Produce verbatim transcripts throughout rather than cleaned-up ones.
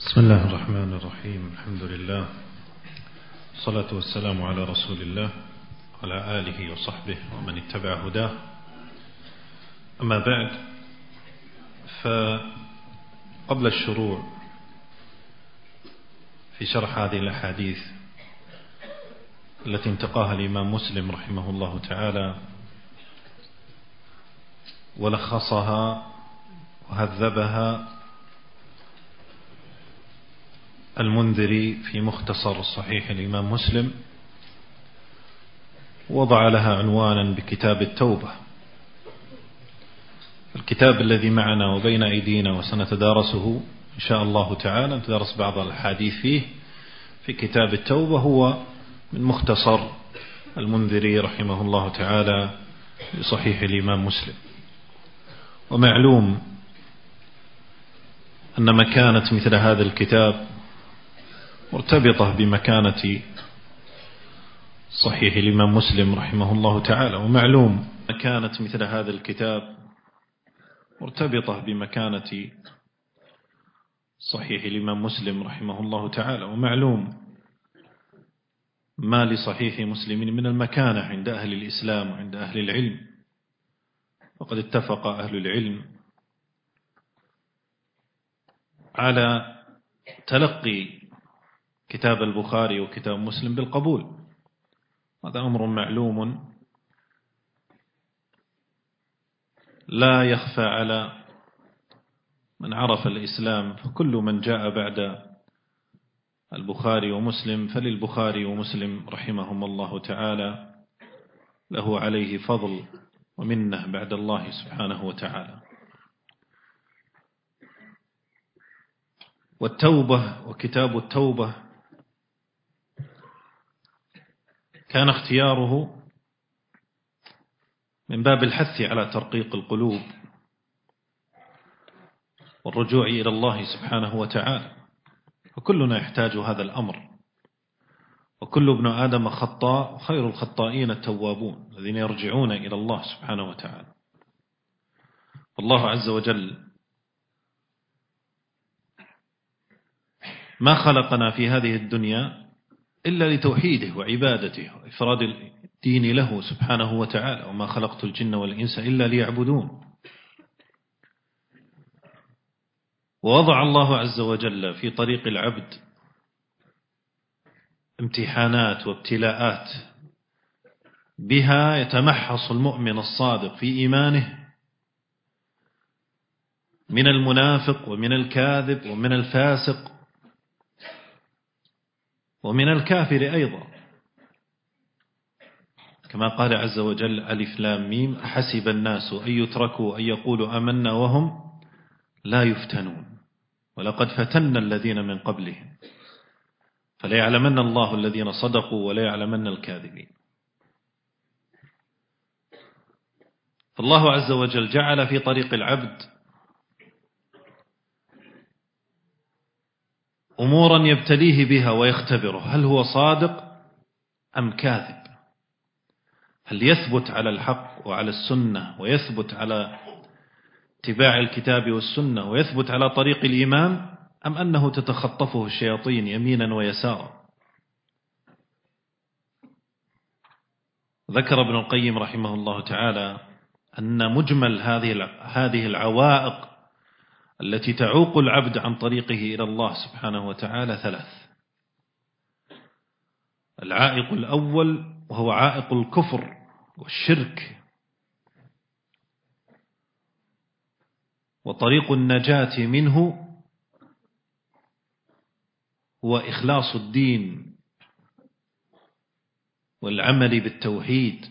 بسم الله الرحمن الرحيم. الحمد لله والصلاة والسلام على رسول الله وعلى آله وصحبه ومن اتبع هداه. أما بعد، فقبل الشروع في شرح هذه الأحاديث التي انتقاها الإمام مسلم رحمه الله تعالى ولخصها وهذبها المنذري في مختصر صحيح الإمام مسلم، وضع لها عنوانا بكتاب التوبة، الكتاب الذي معنا وبين أيدينا وسنتدارسه إن شاء الله تعالى. نتدارس بعض الحديث فيه في كتاب التوبة، هو من مختصر المنذري رحمه الله تعالى لصحيح الإمام مسلم. ومعلوم أن مكانة مثل هذا الكتاب مرتبطة بمكانة صحيح الإمام مسلم رحمه الله تعالى، ومعلوم مكانة مثل هذا الكتاب مرتبطة بمكانة صحيح الإمام مسلم رحمه الله تعالى، ومعلوم ما لصحيح مسلم من المكانة عند أهل الإسلام وعند أهل العلم. وقد اتفق أهل العلم على تلقي كتاب البخاري وكتاب مسلم بالقبول، هذا أمر معلوم لا يخفى على من عرف الإسلام. فكل من جاء بعد البخاري ومسلم فللبخاري ومسلم رحمهم الله تعالى له عليه فضل ومنه بعد الله سبحانه وتعالى. والتوبة وكتاب التوبة كان اختياره من باب الحث على ترقيق القلوب والرجوع إلى الله سبحانه وتعالى، وكلنا يحتاج هذا الأمر. وكل ابن آدم خطاء، وخير الخطائين التوابون الذين يرجعون إلى الله سبحانه وتعالى. والله عز وجل ما خلقنا في هذه الدنيا إلا لتوحيده وعبادته وإفراد الدين له سبحانه وتعالى، وما خلقت الجن والإنس إلا ليعبدون. ووضع الله عز وجل في طريق العبد امتحانات وابتلاءات بها يتمحص المؤمن الصادق في إيمانه من المنافق ومن الكاذب ومن الفاسق ومن الكافر أيضا، كما قال عز وجل: ألف لام ميم أحسب الناس أن يتركوا أن يقولوا آمنا وهم لا يفتنون ولقد فتنا الذين من قبلهم فلا يعلمن الله الذين صدقوا ولا يعلمن الكاذبين. فالله عز وجل جعل في طريق العبد أمورا يبتليه بها ويختبره، هل هو صادق أم كاذب؟ هل يثبت على الحق وعلى السنة ويثبت على اتباع الكتاب والسنة ويثبت على طريق الإيمان، أم أنه تتخطفه الشياطين يمينا ويسارا؟ ذكر ابن القيم رحمه الله تعالى أن مجمل هذه هذه العوائق التي تعوق العبد عن طريقه إلى الله سبحانه وتعالى ثلاث. العائق الأول وهو عائق الكفر والشرك، وطريق النجاة منه هو إخلاص الدين والعمل بالتوحيد.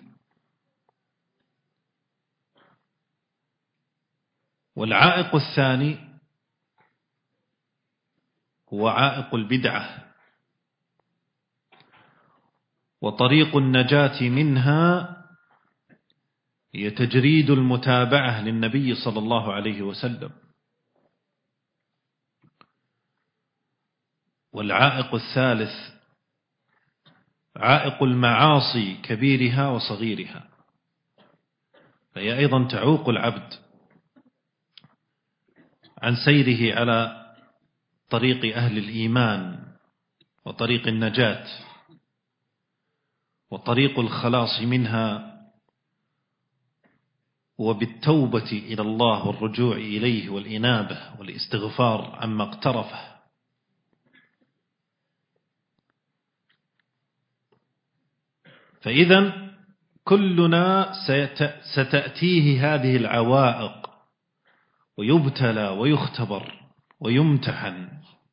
والعائق الثاني هو عائق البدعة، وطريق النجاة منها هي تجريد المتابعة للنبي صلى الله عليه وسلم. والعائق الثالث عائق المعاصي كبيرها وصغيرها، فهي أيضا تعوق العبد عن سيره على طريق أهل الإيمان وطريق النجاة وطريق الخلاص منها، وبالتوبة إلى الله والرجوع إليه والإنابة والاستغفار عما اقترفه. فإذا كلنا ستأتيه هذه العوائق ويبتلى ويختبر ويمتحن،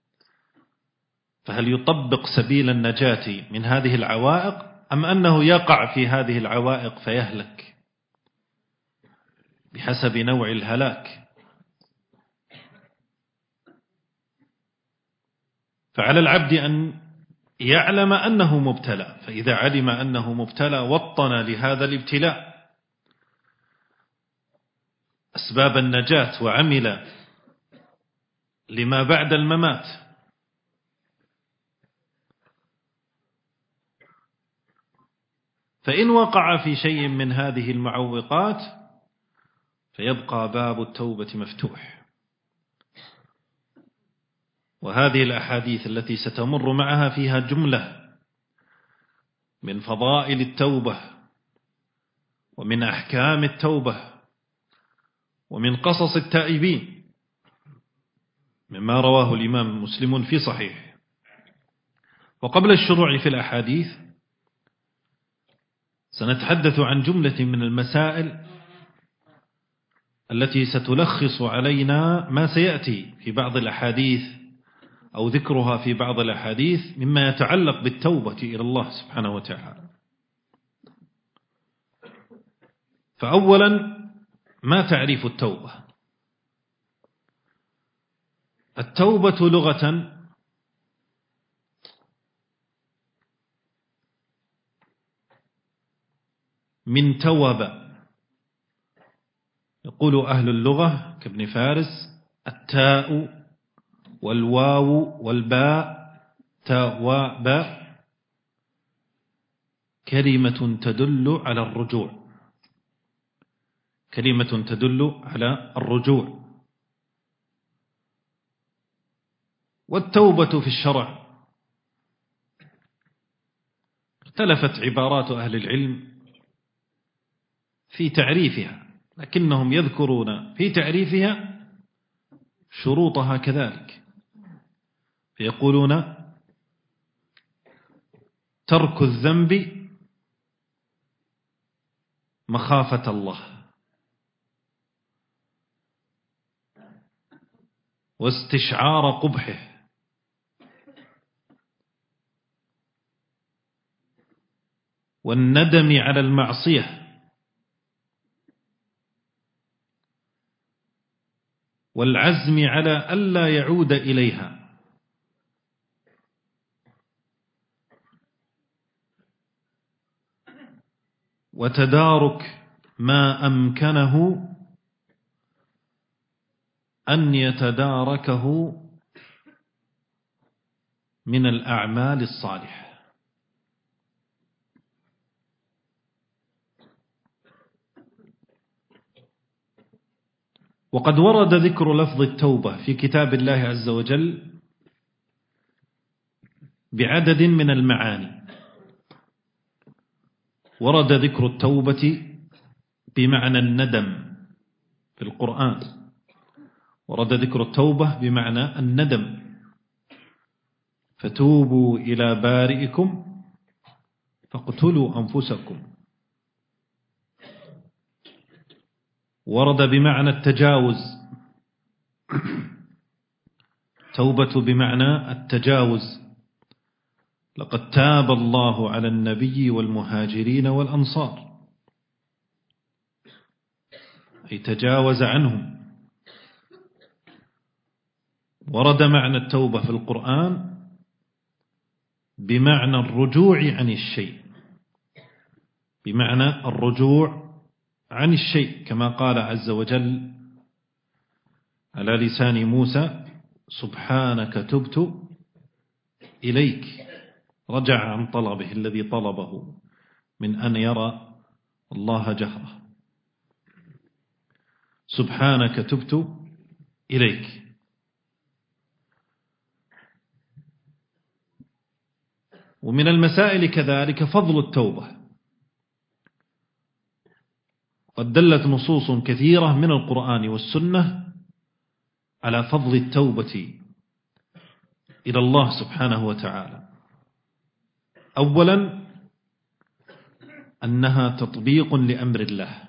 فهل يطبق سبيل النجاة من هذه العوائق أم أنه يقع في هذه العوائق فيهلك بحسب نوع الهلاك؟ فعلى العبد أن يعلم أنه مبتلى، فإذا علم أنه مبتلى وطن لهذا الابتلاء أسباب النجاة وعمل لما بعد الممات. فإن وقع في شيء من هذه المعوقات فيبقى باب التوبة مفتوح. وهذه الأحاديث التي ستمر معها فيها جملة من فضائل التوبة ومن أحكام التوبة ومن قصص التائبين، مما رواه الإمام مسلم في صحيح. وقبل الشروع في الأحاديث سنتحدث عن جملة من المسائل التي ستلخص علينا ما سيأتي في بعض الأحاديث أو ذكرها في بعض الأحاديث مما يتعلق بالتوبة إلى الله سبحانه وتعالى. فأولا، ما تعريف التوبة؟ التوبة لغة من توب، يقول أهل اللغة كابن فارس: التاء والواو والباء تاء وباء كلمة تدل على الرجوع، كلمة تدل على الرجوع. والتوبة في الشرع اختلفت عبارات أهل العلم في تعريفها، لكنهم يذكرون في تعريفها شروطها كذلك، فيقولون: ترك الذنب مخافة الله، واستشعار قبحه، والندم على المعصية، والعزم على ألا يعود إليها، وتدارك ما أمكنه أن يتداركه من الأعمال الصالحة. وقد ورد ذكر لفظ التوبة في كتاب الله عز وجل بعدد من المعاني. ورد ذكر التوبة بمعنى الندم في القرآن، ورد ذكر التوبة بمعنى الندم: فتوبوا إلى بارئكم فاقتلوا أنفسكم. ورد بمعنى التجاوز، توبة بمعنى التجاوز: لقد تاب الله على النبي والمهاجرين والأنصار، أي تجاوز عنهم. ورد معنى التوبة في القرآن بمعنى الرجوع عن الشيء، بمعنى الرجوع عن الشيء، كما قال عز وجل على لسان موسى: سبحانك تبت إليك. رجع عن طلبه الذي طلبه من أن يرى الله جهرة. سبحانك تبت إليك. ومن المسائل كذلك فضل التوبة. قد دلت نصوص كثيرة من القرآن والسنة على فضل التوبة إلى الله سبحانه وتعالى. أولا أنها تطبيق لأمر الله،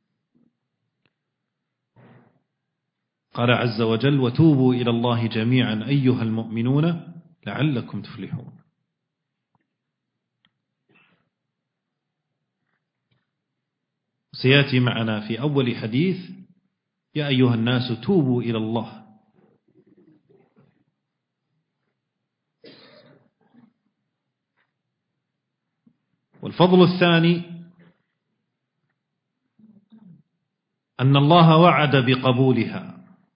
قال عز وجل: وتوبوا إلى الله جميعا أيها المؤمنون لعلكم تفلحون. سيأتي معنا في أول حديث: يا أيها الناس توبوا إلى الله. والفضل الثاني أن الله وعد بقبولها،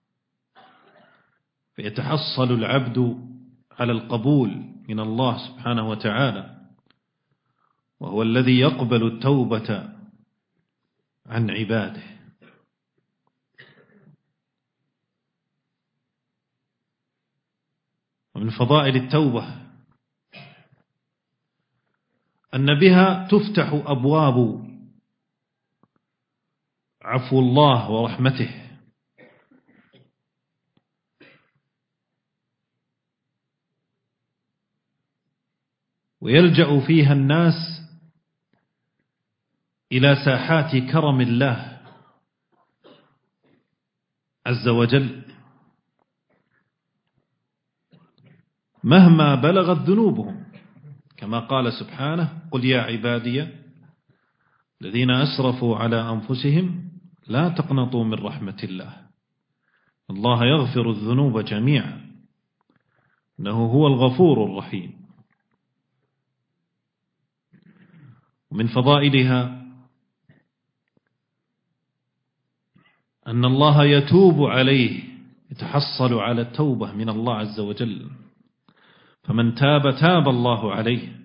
فيتحصل العبد على القبول من الله سبحانه وتعالى، وهو الذي يقبل التوبة عن عباده. ومن فضائل التوبة أن بها تفتح أبواب عفو الله ورحمته، ويلجأ فيها الناس إلى ساحات كرم الله عز وجل مهما بلغت ذنوبهم، كما قال سبحانه: قل يا عبادي الذين أسرفوا على أنفسهم لا تقنطوا من رحمة الله الله يغفر الذنوب جميعا إنه هو الغفور الرحيم. ومن فضائلها أن الله يتوب عليه، يتحصل على التوبة من الله عز وجل، فمن تاب تاب الله عليه.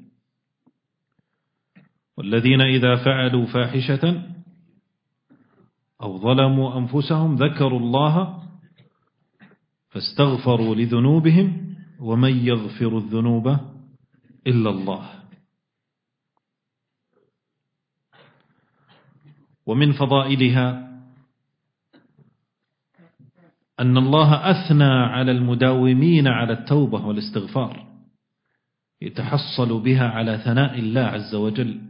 والذين إذا فعلوا فاحشة أو ظلموا أنفسهم ذكروا الله فاستغفروا لذنوبهم ومن يغفر الذنوب إلا الله. ومن فضائلها أن الله أثنى على المداومين على التوبة والاستغفار، يتحصل بها على ثناء الله عز وجل.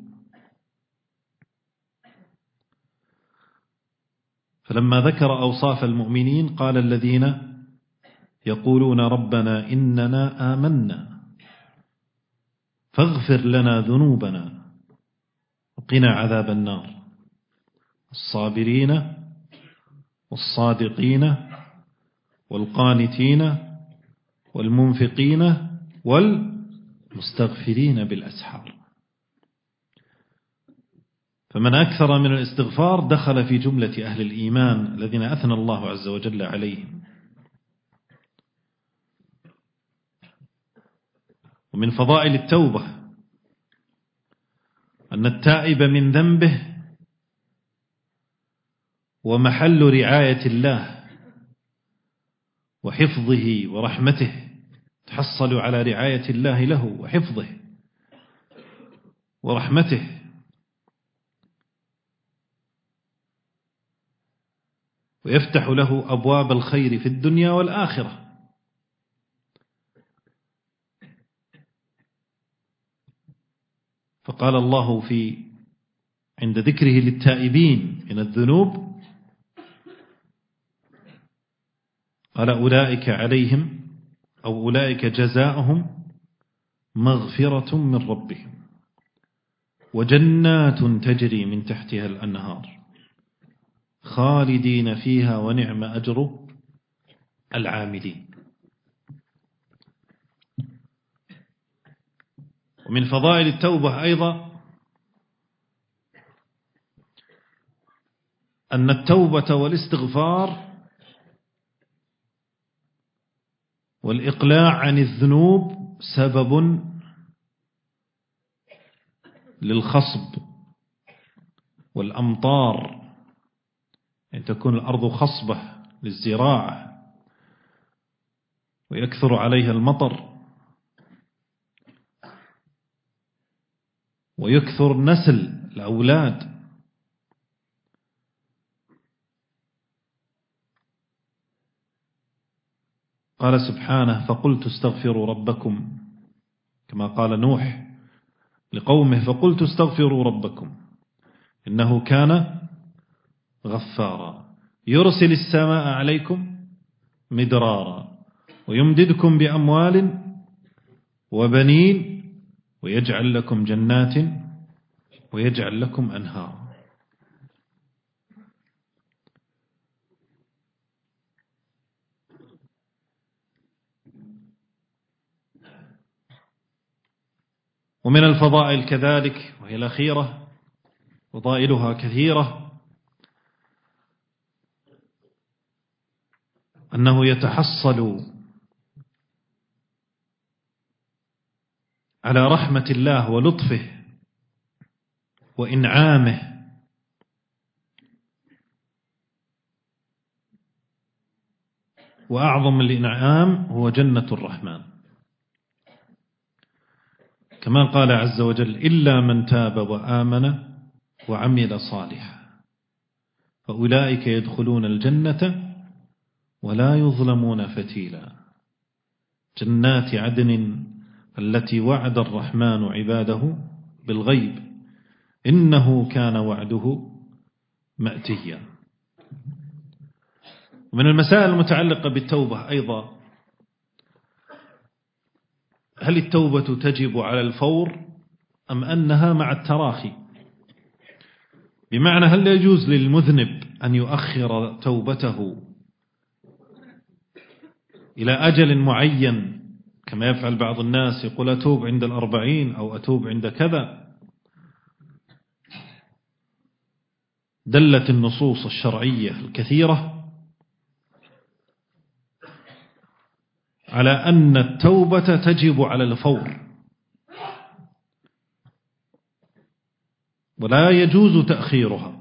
فلما ذكر أوصاف المؤمنين قال: الذين يقولون ربنا إننا آمنا فاغفر لنا ذنوبنا وقنا عذاب النار، الصابرين والصادقين والقانتين والمنفقين والمستغفرين بالأسحار. فمن أكثر من الاستغفار دخل في جملة أهل الإيمان الذين أثنى الله عز وجل عليهم. ومن فضائل التوبة أن التائب من ذنبه ومحل رعاية الله وحفظه ورحمته، تحصل على رعاية الله له وحفظه ورحمته. ويفتح له أبواب الخير في الدنيا والآخرة. فقال الله في عند ذكره للتائبين من الذنوب قال: أولئك عليهم أو أولئك جزاؤهم مغفرة من ربهم وجنات تجري من تحتها الأنهار خالدين فيها ونعم أجر العاملين. ومن فضائل التوبة أيضا أن التوبة والاستغفار والإقلاع عن الذنوب سبب للخصب والأمطار، أن تكون الأرض خصبة للزراعة ويكثر عليها المطر. ويكثر نسل الأولاد. قال سبحانه فقلت استغفروا ربكم، كما قال نوح لقومه فقلت استغفروا ربكم إنه كان غفارا يرسل السماء عليكم مدرارا ويمددكم بأموال وبنين ويجعل لكم جنات ويجعل لكم أنهارا. ومن الفضائل كذلك وهي الأخيرة، فضائلها كثيرة، أنه يتحصل على رحمة الله ولطفه وإنعامه وأعظم الإنعام هو جنة الرحمن، كما قال عز وجل إلا من تاب وآمن وعمل صالحا فأولئك يدخلون الجنة ولا يظلمون فتيلا. جنات عدن التي وعد الرحمن عباده بالغيب إنه كان وعده مأتيا. ومن المسائل المتعلقة بالتوبة أيضا، هل التوبة تجب على الفور أم أنها مع التراخي؟ بمعنى هل يجوز للمذنب أن يؤخر توبته إلى أجل معين كما يفعل بعض الناس، يقول أتوب عند الأربعين أو أتوب عند كذا؟ دلت النصوص الشرعية الكثيرة على أن التوبة تجب على الفور ولا يجوز تأخيرها.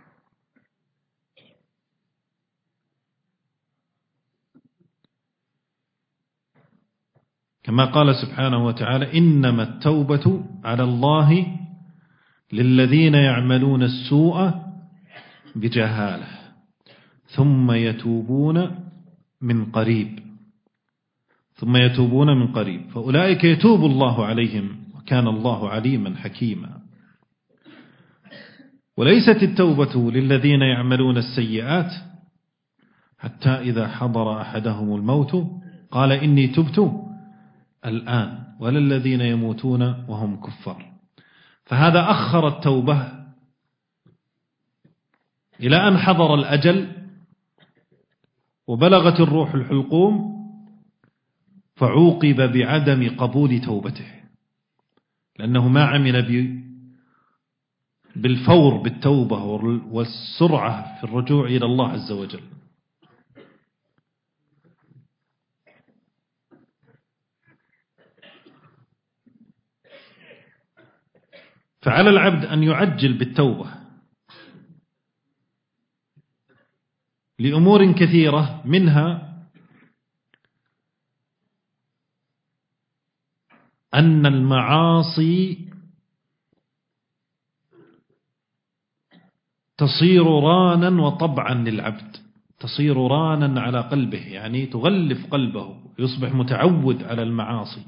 كما قال سبحانه وتعالى إنما التوبة على الله للذين يعملون السوء بجهالة ثم يتوبون من قريب ثم يتوبون من قريب فأولئك يتوب الله عليهم وكان الله عليما حكيما. وليست التوبة للذين يعملون السيئات حتى إذا حضر أحدهم الموت قال إني تبت الآن، ولا الذين يموتون وهم كفار. فهذا أخر التوبة إلى أن حضر الأجل وبلغت الروح الحلقوم فعوقب بعدم قبول توبته، لأنه ما عمل بالفور بالتوبة والسرعة في الرجوع إلى الله عز وجل. فعلى العبد أن يعجل بالتوبة لأمور كثيرة، منها أن المعاصي تصير رانا وطبعا للعبد، تصير رانا على قلبه، يعني تغلف قلبه، يصبح متعود على المعاصي.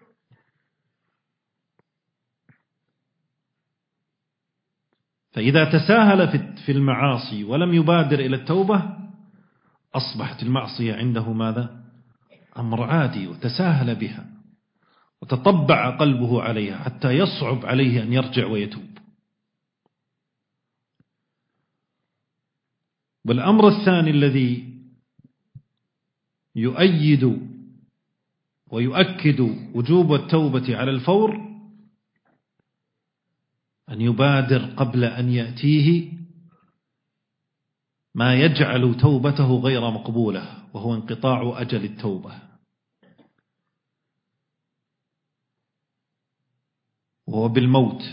فإذا تساهل في المعاصي ولم يبادر إلى التوبة أصبحت المعصية عنده ماذا؟ أمر عادي، وتساهل بها وتطبع قلبه عليها حتى يصعب عليه أن يرجع ويتوب. والأمر الثاني الذي يؤيد ويؤكد وجوب التوبة على الفور أن يبادر قبل أن يأتيه ما يجعل توبته غير مقبولة، وهو انقطاع أجل التوبة، وهو بالموت.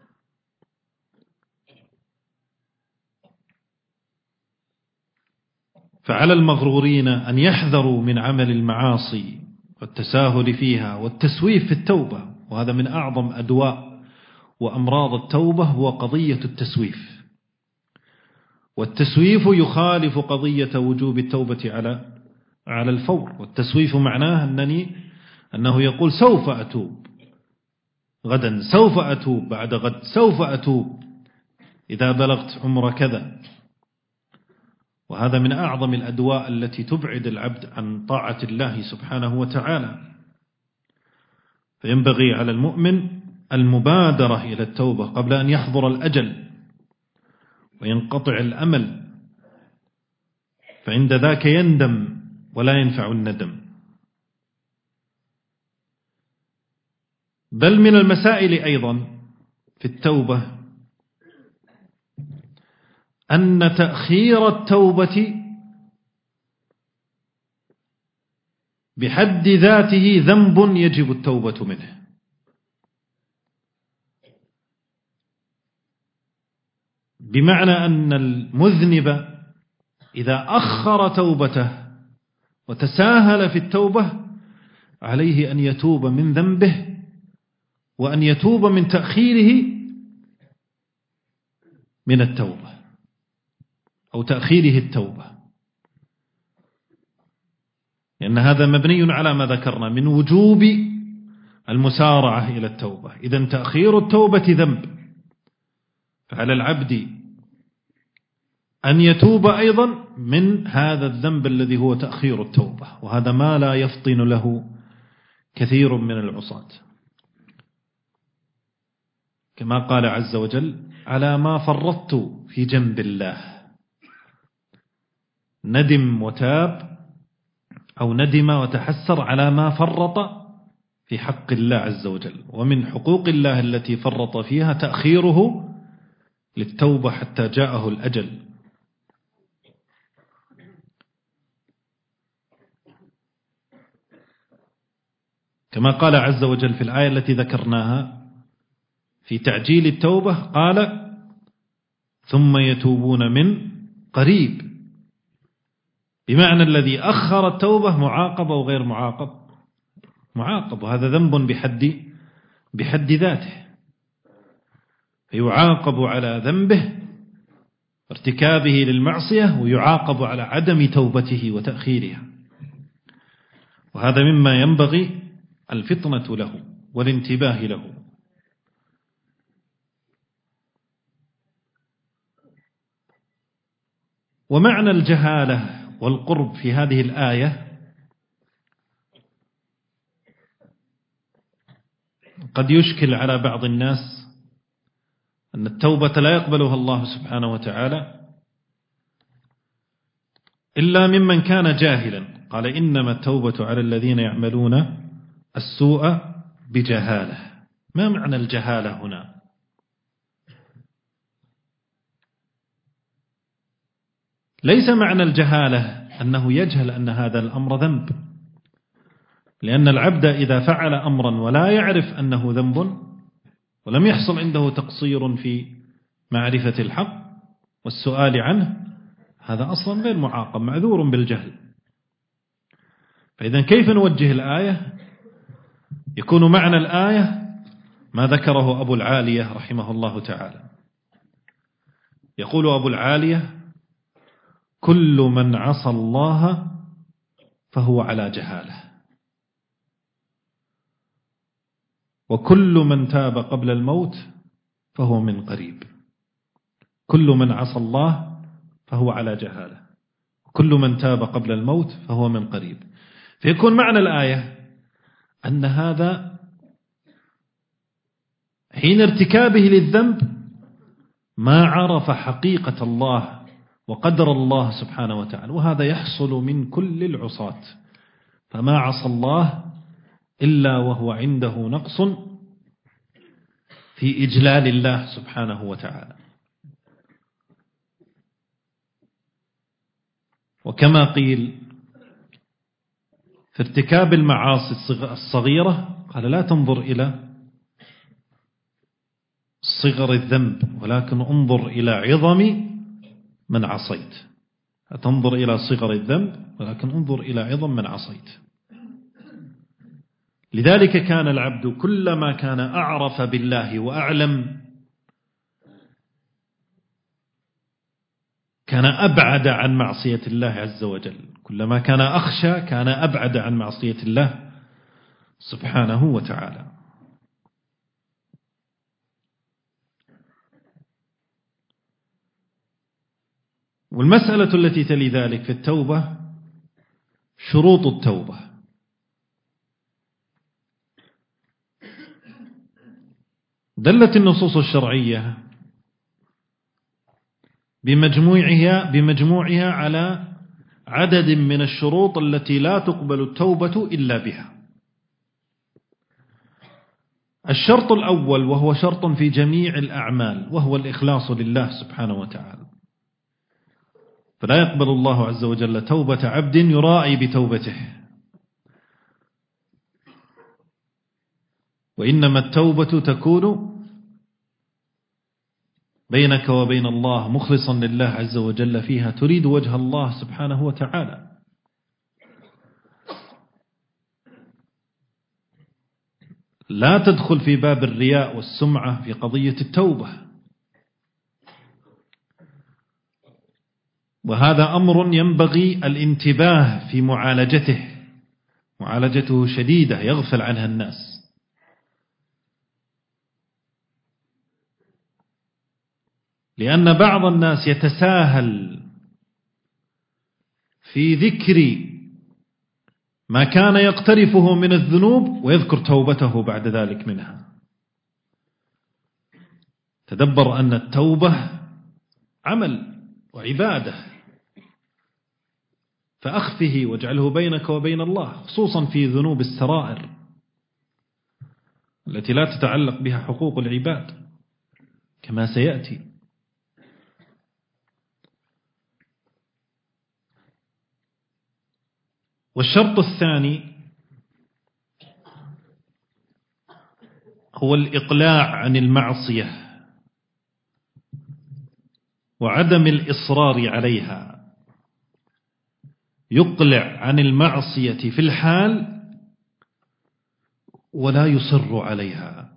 فعلى المغرورين أن يحذروا من عمل المعاصي والتساهل فيها والتسويف في التوبة، وهذا من أعظم أدواء وأمراض التوبة هو قضية التسويف، والتسويف يخالف قضية وجوب التوبة على على الفور. والتسويف معناه أنني أنه يقول سوف أتوب غدا، سوف أتوب بعد غد، سوف أتوب إذا بلغت عمر كذا. وهذا من أعظم الأدواء التي تبعد العبد عن طاعة الله سبحانه وتعالى. فينبغي على المؤمن المبادرة إلى التوبة قبل أن يحضر الأجل وينقطع الأمل، فعند ذاك يندم ولا ينفع الندم. بل من المسائل أيضا في التوبة أن تأخير التوبة بحد ذاته ذنب يجب التوبة منه. بمعنى أن المذنب إذا أخر توبته وتساهل في التوبة عليه أن يتوب من ذنبه، وأن يتوب من تأخيره من التوبة أو تأخيره التوبة، لأن هذا مبني على ما ذكرنا من وجوب المسارعة إلى التوبة. إذن تأخير التوبة ذنب، فعلى العبد أن يتوب أيضا من هذا الذنب الذي هو تأخير التوبة، وهذا ما لا يفطن له كثير من العصاة، كما قال عز وجل على ما فرطت في جنب الله. ندم وتاب أو ندم وتحسر على ما فرط في حق الله عز وجل. ومن حقوق الله التي فرط فيها تأخيره للتوبة حتى جاءه الأجل. كما قال عز وجل في الآية التي ذكرناها في تعجيل التوبة، قال ثم يتوبون من قريب، بمعنى الذي أخر التوبة معاقب أو غير معاقب؟ معاقب، وهذا ذنب بحد بحد ذاته، فيعاقب على ذنبه ارتكابه للمعصية، ويعاقب على عدم توبته وتأخيرها. وهذا مما ينبغي الفطنة له والانتباه له. ومعنى الجهالة والقرب في هذه الآية قد يشكل على بعض الناس أن التوبة لا يقبلها الله سبحانه وتعالى إلا ممن كان جاهلا. قال إنما التوبة على الذين يعملون السوء بجهالة. ما معنى الجهالة هنا؟ ليس معنى الجهالة أنه يجهل أن هذا الأمر ذنب، لأن العبد إذا فعل أمرا ولا يعرف أنه ذنب ولم يحصل عنده تقصير في معرفة الحق والسؤال عنه، هذا أصلا غير معاقب، معذور بالجهل. فإذا كيف نوجه الآية؟ يكون معنى الآية ما ذكره أبو العالية رحمه الله تعالى. يقول أبو العالية كل من عصى الله فهو على جهالة، وكل من تاب قبل الموت فهو من قريب. كل من عصى الله فهو على جهالة، وكل من تاب قبل الموت فهو من قريب. فيكون معنى الآية أن هذا حين ارتكابه للذنب ما عرف حقيقة الله وقدر الله سبحانه وتعالى، وهذا يحصل من كل العصاة. فما عصى الله إلا وهو عنده نقص في إجلال الله سبحانه وتعالى. وكما قيل في ارتكاب المعاصي الصغيرة، قال لا تنظر إلى صغر الذنب ولكن انظر إلى عظم من عصيت. تنظر إلى صغر الذنب ولكن انظر إلى عظم من عصيت. لذلك كان العبد كلما كان أعرف بالله وأعلم كان أبعد عن معصية الله عز وجل، كلما كان أخشى كان أبعد عن معصية الله سبحانه وتعالى. والمسألة التي تلي ذلك في التوبة شروط التوبة. دلت النصوص الشرعية بمجموعها بمجموعها على عدد من الشروط التي لا تقبل التوبة إلا بها. الشرط الأول وهو شرط في جميع الأعمال وهو الإخلاص لله سبحانه وتعالى، فلا يقبل الله عز وجل توبة عبد يرائي بتوبته، وإنما التوبة تكون بينك وبين الله مخلصا لله عز وجل فيها، تريد وجه الله سبحانه وتعالى. لا تدخل في باب الرياء والسمعة في قضية التوبة، وهذا أمر ينبغي الانتباه في معالجته، معالجته شديدة يغفل عنها الناس. لأن بعض الناس يتساهل في ذكر ما كان يقترفه من الذنوب ويذكر توبته بعد ذلك منها. تدبر أن التوبة عمل وعبادة، فأخفه واجعله بينك وبين الله، خصوصا في ذنوب السرائر التي لا تتعلق بها حقوق العباد كما سيأتي. والشرط الثاني هو الإقلاع عن المعصية وعدم الإصرار عليها، يقلع عن المعصية في الحال ولا يصر عليها،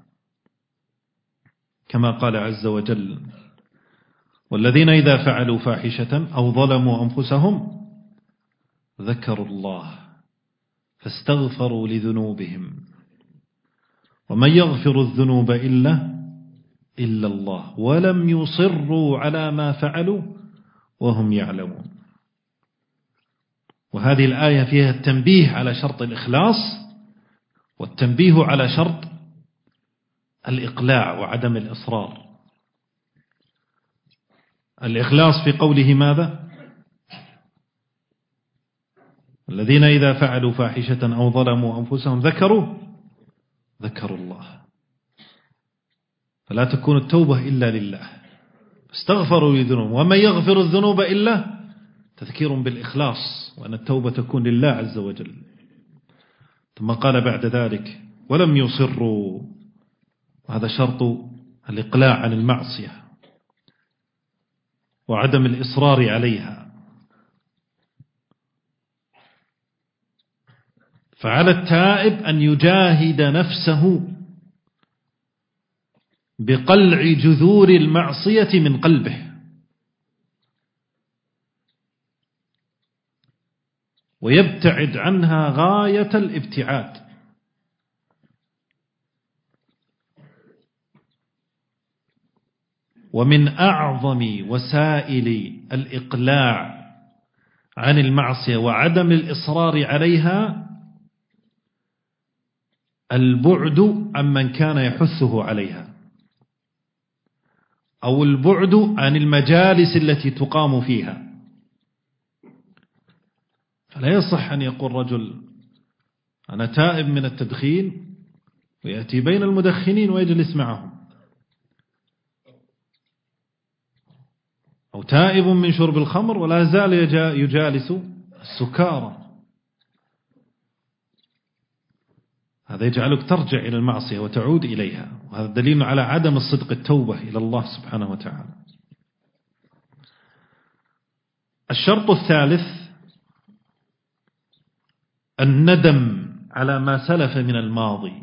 كما قال عز وجل: والذين إذا فعلوا فاحشة أو ظلموا أنفسهم ذكروا الله فاستغفروا لذنوبهم ومن يغفر الذنوب إلا إلا الله ولم يصروا على ما فعلوا وهم يعلمون. وهذه الآية فيها التنبيه على شرط الإخلاص والتنبيه على شرط الإقلاع وعدم الإصرار. الإخلاص في قوله ماذا؟ الذين إذا فعلوا فاحشة أو ظلموا أنفسهم ذكروا ذكروا الله، فلا تكون التوبة إلا لله، استغفروا لذنوب ومن يغفر الذنوب إلا، تذكير بالإخلاص وأن التوبة تكون لله عز وجل. ثم قال بعد ذلك: ولم يصروا، وهذا شرط الإقلاع عن المعصية وعدم الإصرار عليها. فعلى التائب أن يجاهد نفسه بقلع جذور المعصية من قلبه، ويبتعد عنها غاية الابتعاد. ومن أعظم وسائل الإقلاع عن المعصية وعدم الإصرار عليها البعد عمن كان يحثه عليها، أو البعد عن المجالس التي تقام فيها. فلا يصح أن يقول رجل أنا تائب من التدخين ويأتي بين المدخنين ويجلس معهم، أو تائب من شرب الخمر ولا زال يجالس السكارى. هذا يجعلك ترجع إلى المعصية وتعود إليها، وهذا دليل على عدم الصدق التوبة إلى الله سبحانه وتعالى. الشرط الثالث الندم على ما سلف من الماضي.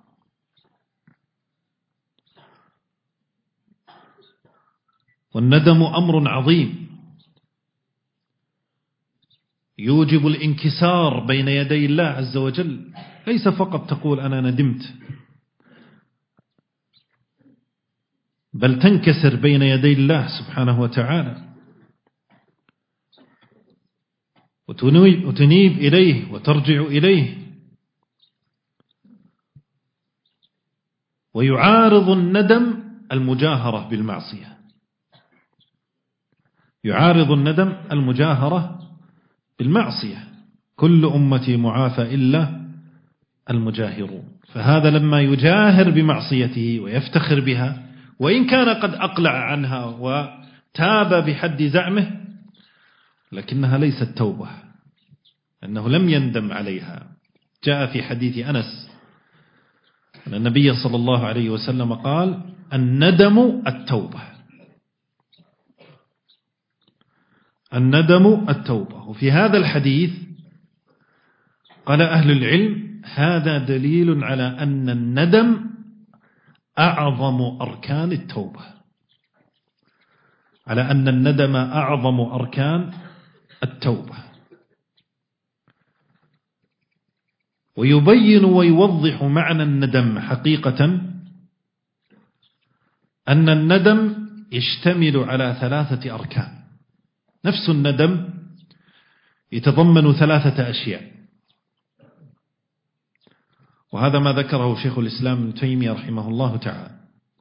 والندم أمر عظيم يوجب الانكسار بين يدي الله عز وجل، ليس فقط تقول أنا ندمت، بل تنكسر بين يدي الله سبحانه وتعالى وتنيب إليه وترجع إليه. ويعارض الندم المجاهرة بالمعصية، يعارض الندم المجاهرة بالمعصية. كل أمتي معافى إلا المجاهرون. فهذا لما يجاهر بمعصيته ويفتخر بها، وإن كان قد أقلع عنها وتاب بحد زعمه، لكنها ليست توبة، أنه لم يندم عليها. جاء في حديث أنس أن النبي صلى الله عليه وسلم قال: الندم التوبة، الندم التوبة. وفي هذا الحديث قال أهل العلم: هذا دليل على أن الندم أعظم أركان التوبة، على أن الندم أعظم أركان التوبة. ويبين ويوضح معنى الندم حقيقة أن الندم يشتمل على ثلاثة أركان. نفس الندم يتضمن ثلاثة أشياء، وهذا ما ذكره شيخ الإسلام ابن تيمية رحمه الله تعالى.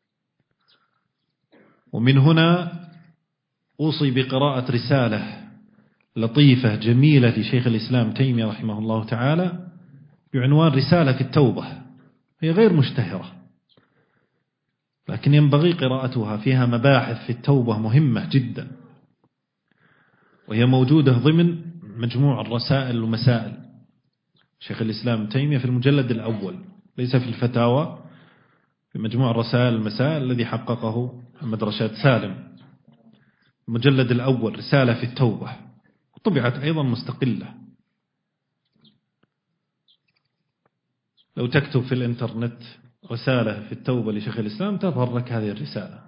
ومن هنا أوصي بقراءة رسالة لطيفة جميلة لشيخ الإسلام تيمية رحمه الله تعالى بعنوان رسالة في التوبة. هي غير مشتهرة، لكن ينبغي قراءتها، فيها مباحث في التوبة مهمة جدا، وهي موجودة ضمن مجموع الرسائل والمسائل شيخ الإسلام تيمية في المجلد الأول، ليس في الفتاوى، في مجموع الرسائل والمسائل الذي حققه محمد رشاد سالم، المجلد الأول رسالة في التوبة، طبعت أيضا مستقلة. لو تكتب في الإنترنت رسالة في التوبة لشيخ الإسلام تظهر لك هذه الرسالة.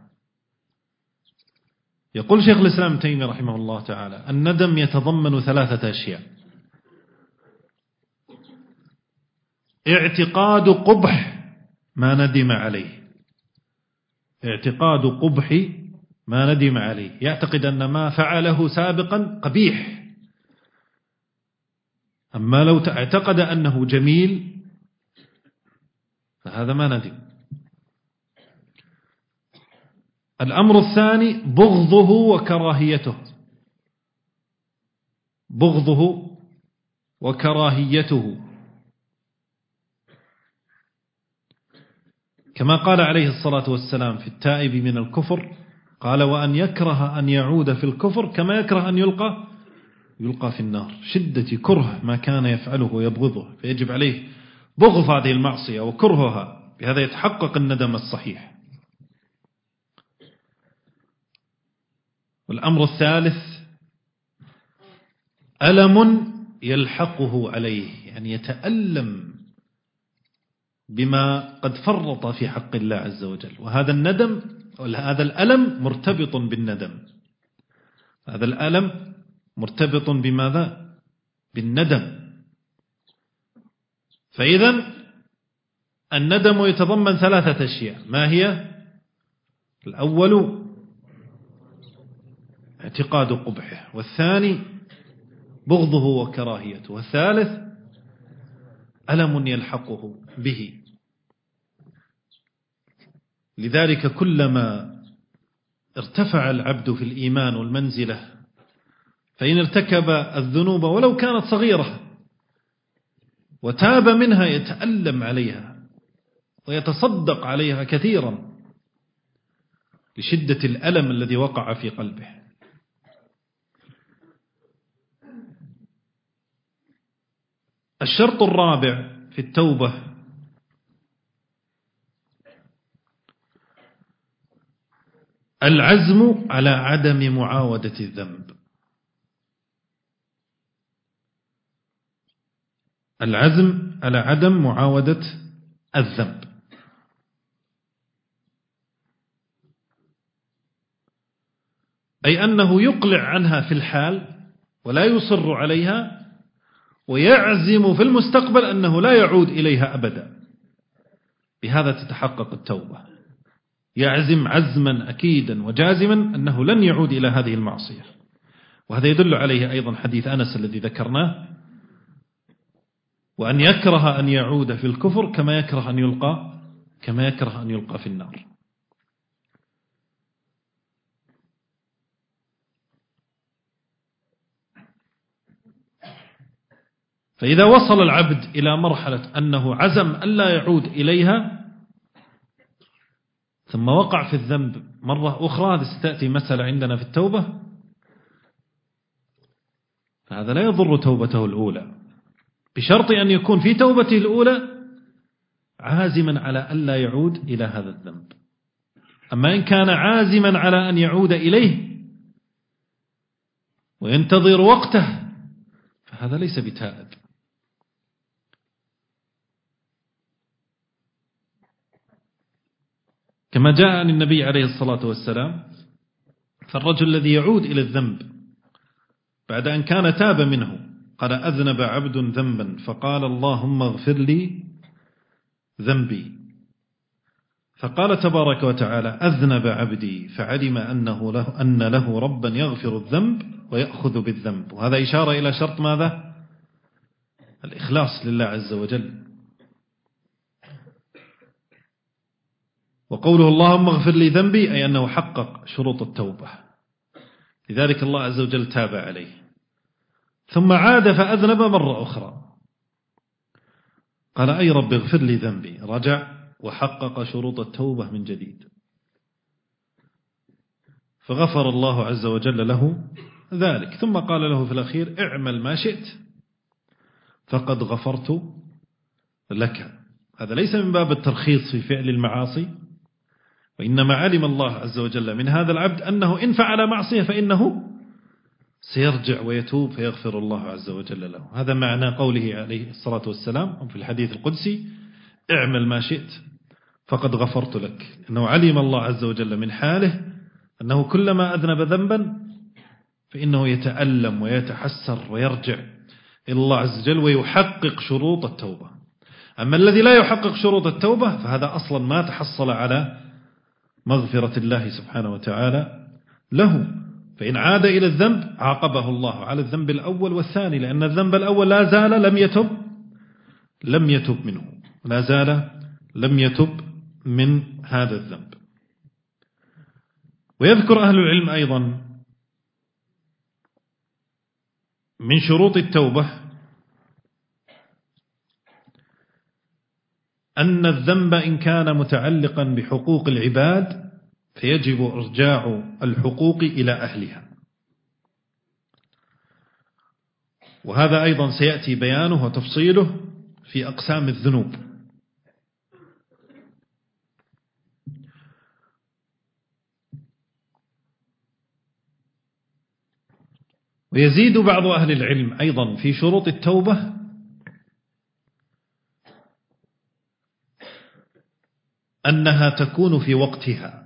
يقول شيخ الإسلام تيمية رحمه الله تعالى: الندم يتضمن ثلاثة أشياء: اعتقاد قبح ما ندم عليه، اعتقاد قبح ما ندم عليه، يعتقد أن ما فعله سابقا قبيح، أما لو اعتقد أنه جميل فهذا ما ندم. الأمر الثاني بغضه وكراهيته، بغضه وكراهيته، كما قال عليه الصلاة والسلام في التائب من الكفر، قال: وأن يكره أن يعود في الكفر كما يكره أن يلقى يلقى في النار. شدة كره ما كان يفعله ويبغضه، فيجب عليه بغض هذه المعصية وكرهها، بهذا يتحقق الندم الصحيح. والأمر الثالث ألم يلحقه عليه، يعني يتألم بما قد فرط في حق الله عز وجل، وهذا الندم هذا الألم مرتبط بالندم، هذا الألم مرتبط بماذا؟ بالندم. فإذا الندم يتضمن ثلاثة أشياء، ما هي؟ الأول اعتقاد قبحه، والثاني بغضه وكراهيته، والثالث ألم يلحقه به. لذلك كلما ارتفع العبد في الإيمان والمنزلة، فإن ارتكب الذنوب ولو كانت صغيرة وتاب منها يتألم عليها ويتصدق عليها كثيرا لشدة الألم الذي وقع في قلبه. الشرط الرابع في التوبة العزم على عدم معاودة الذنب. العزم على عدم معاودة الذنب. أي أنه يقلع عنها في الحال ولا يصر عليها، ويعزم في المستقبل أنه لا يعود إليها أبدا. بهذا تتحقق التوبة، يعزم عزما أكيدا وجازما أنه لن يعود إلى هذه المعصية. وهذا يدل عليه أيضا حديث أنس الذي ذكرناه، وأن يكره أن يعود في الكفر كما يكره أن يلقى كما يكره أن يلقى في النار. فإذا وصل العبد إلى مرحلة أنه عزم ألا يعود إليها ثم وقع في الذنب مرة أخرى، هذه ستأتي مسألة عندنا في التوبة، فهذا لا يضر توبته الأولى، بشرط أن يكون في توبته الأولى عازما على ألا يعود إلى هذا الذنب. أما إن كان عازما على أن يعود إليه وينتظر وقته فهذا ليس بتائب. كما جاء عن النبي عليه الصلاة والسلام، فالرجل الذي يعود إلى الذنب بعد أن كان تاب منه، قال أذنب عبد ذنبا فقال اللهم اغفر لي ذنبي، فقال تبارك وتعالى أذنب عبدي فعلم أنه له أن له ربا يغفر الذنب ويأخذ بالذنب. وهذا إشارة إلى شرط ماذا؟ الإخلاص لله عز وجل. وقوله اللهم اغفر لي ذنبي أي أنه حقق شروط التوبة، لذلك الله عز وجل تاب عليه، ثم عاد فأذنب مرة أخرى، قال أي رب اغفر لي ذنبي، رجع وحقق شروط التوبة من جديد، فغفر الله عز وجل له ذلك، ثم قال له في الأخير اعمل ما شئت فقد غفرت لك. هذا ليس من باب الترخيص في فعل المعاصي، وإنما علم الله عز وجل من هذا العبد أنه إن فعل معصية فإنه سيرجع ويتوب فيغفر الله عز وجل له. هذا معنى قوله عليه الصلاة والسلام في الحديث القدسي اعمل ما شئت فقد غفرت لك، أنه علم الله عز وجل من حاله أنه كلما أذنب ذنبا فإنه يتألم ويتحسر ويرجع إلى الله عز وجل ويحقق شروط التوبة. أما الذي لا يحقق شروط التوبة فهذا أصلا ما تحصل على مغفرة الله سبحانه وتعالى له، فإن عاد إلى الذنب عاقبه الله على الذنب الأول والثاني، لأن الذنب الأول لا زال لم يتب لم يتب منه لا زال لم يتب من هذا الذنب. ويذكر أهل العلم أيضا من شروط التوبة أن الذنب إن كان متعلقا بحقوق العباد فيجب إرجاع الحقوق إلى أهلها، وهذا أيضا سيأتي بيانه وتفصيله في أقسام الذنوب. ويزيد بعض أهل العلم أيضا في شروط التوبة أنها تكون في وقتها،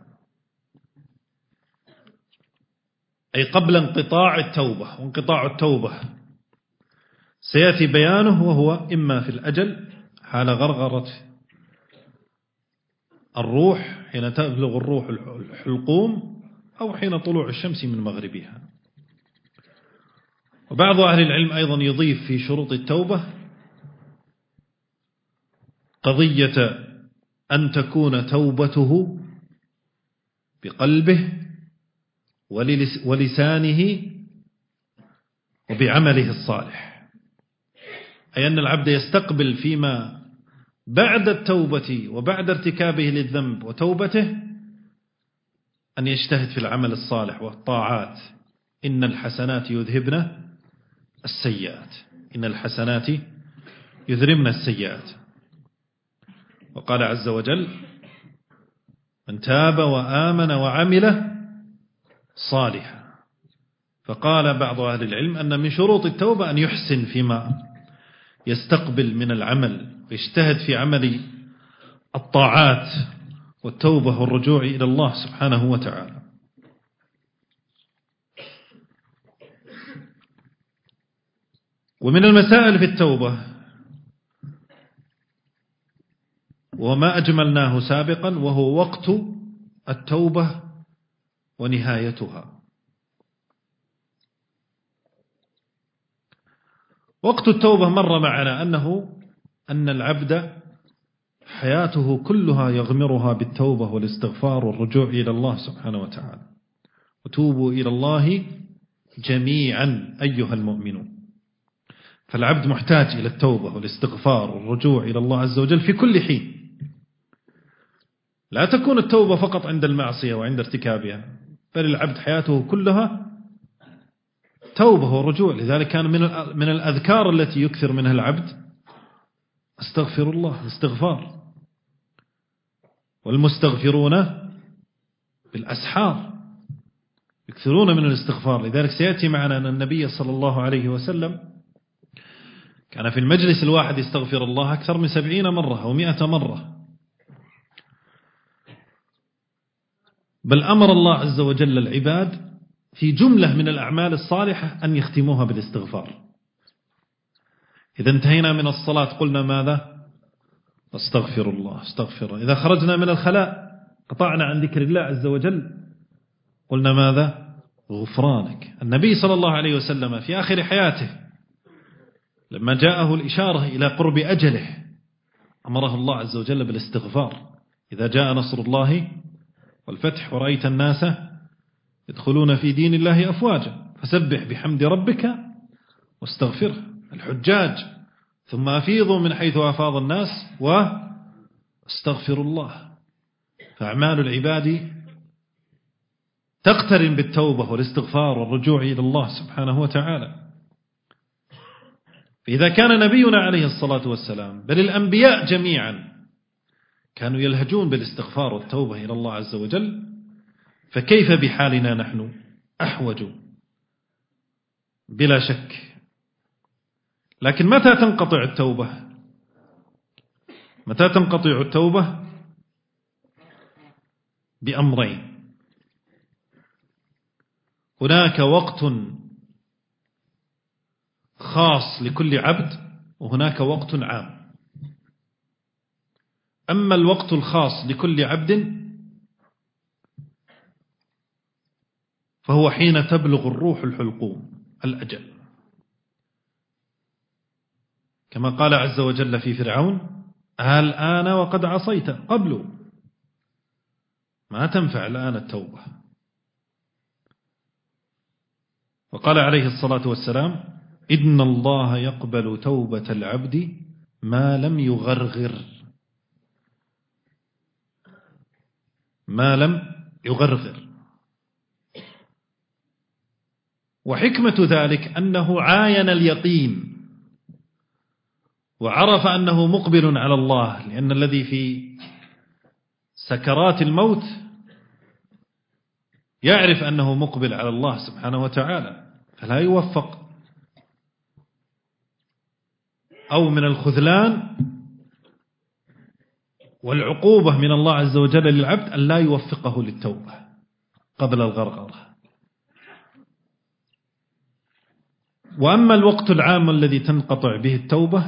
أي قبل انقطاع التوبة. وانقطاع التوبة سيأتي بيانه، وهو إما في الأجل حال غرغرة الروح حين تبلغ الروح الحلقوم، أو حين طلوع الشمس من مغربها. وبعض أهل العلم أيضا يضيف في شروط التوبة قضية أن تكون توبته بقلبه ولسانه وبعمله الصالح، أي أن العبد يستقبل فيما بعد التوبة وبعد ارتكابه للذنب وتوبته أن يجتهد في العمل الصالح والطاعات. إن الحسنات يذهبن السيئات إن الحسنات يذهبن السيئات. وقال عز وجل من تاب وآمن وعمل صالحا. فقال بعض أهل العلم أن من شروط التوبة أن يحسن فيما يستقبل من العمل ويجتهد في عمل الطاعات والتوبة والرجوع إلى الله سبحانه وتعالى. ومن المسائل في التوبة وما أجملناه سابقا وهو وقت التوبة ونهايتها. وقت التوبة مر معنا أنه أن العبد حياته كلها يغمرها بالتوبة والاستغفار والرجوع إلى الله سبحانه وتعالى. وتوبوا إلى الله جميعا أيها المؤمنون. فالعبد محتاج إلى التوبة والاستغفار والرجوع إلى الله عز وجل في كل حين. لا تكون التوبة فقط عند المعصية وعند ارتكابها، بل العبد حياته كلها توبة ورجوع. لذلك كان من من الأذكار التي يكثر منها العبد استغفر الله، الاستغفار. والمستغفرون بالأسحار يكثرون من الاستغفار. لذلك سيأتي معنا أن النبي صلى الله عليه وسلم كان في المجلس الواحد يستغفر الله أكثر من سبعين مرة أو مئة مرة. بل أمر الله عز وجل العباد في جملة من الأعمال الصالحة أن يختموها بالاستغفار. إذا انتهينا من الصلاة قلنا ماذا؟ استغفر الله استغفر. إذا خرجنا من الخلاء قطعنا عن ذكر الله عز وجل قلنا ماذا؟ غفرانك. النبي صلى الله عليه وسلم في آخر حياته لما جاءه الإشارة إلى قرب أجله أمره الله عز وجل بالاستغفار. إذا جاء نصر الله والفتح ورأيت الناس يدخلون في دين الله أفواجا فسبح بحمد ربك واستغفره. الحجاج ثم أفيضوا من حيث أفاض الناس واستغفر الله. فأعمال العباد تقترن بالتوبة والاستغفار والرجوع إلى الله سبحانه وتعالى. فإذا كان نبينا عليه الصلاة والسلام بل الأنبياء جميعا كانوا يلهجون بالاستغفار والتوبة إلى الله عز وجل، فكيف بحالنا نحن؟ أحوج بلا شك. لكن متى تنقطع التوبة؟ متى تنقطع التوبة؟ بأمرين. هناك وقت خاص لكل عبد وهناك وقت عام. أما الوقت الخاص لكل عبد فهو حين تبلغ الروح الحلقوم الأجل، كما قال عز وجل في فرعون الآن وقد عصيت قبل. ما تنفع الآن التوبة. وقال عليه الصلاة والسلام إن الله يقبل توبة العبد ما لم يغرغر، ما لم يغرغر. وحكمة ذلك أنه عاين اليقين وعرف أنه مقبل على الله، لأن الذي في سكرات الموت يعرف أنه مقبل على الله سبحانه وتعالى، فلا يوفق. أو من الخذلان والعقوبة من الله عز وجل للعبد أن لا يوفقه للتوبة قبل الغرغرة. وأما الوقت العام الذي تنقطع به التوبة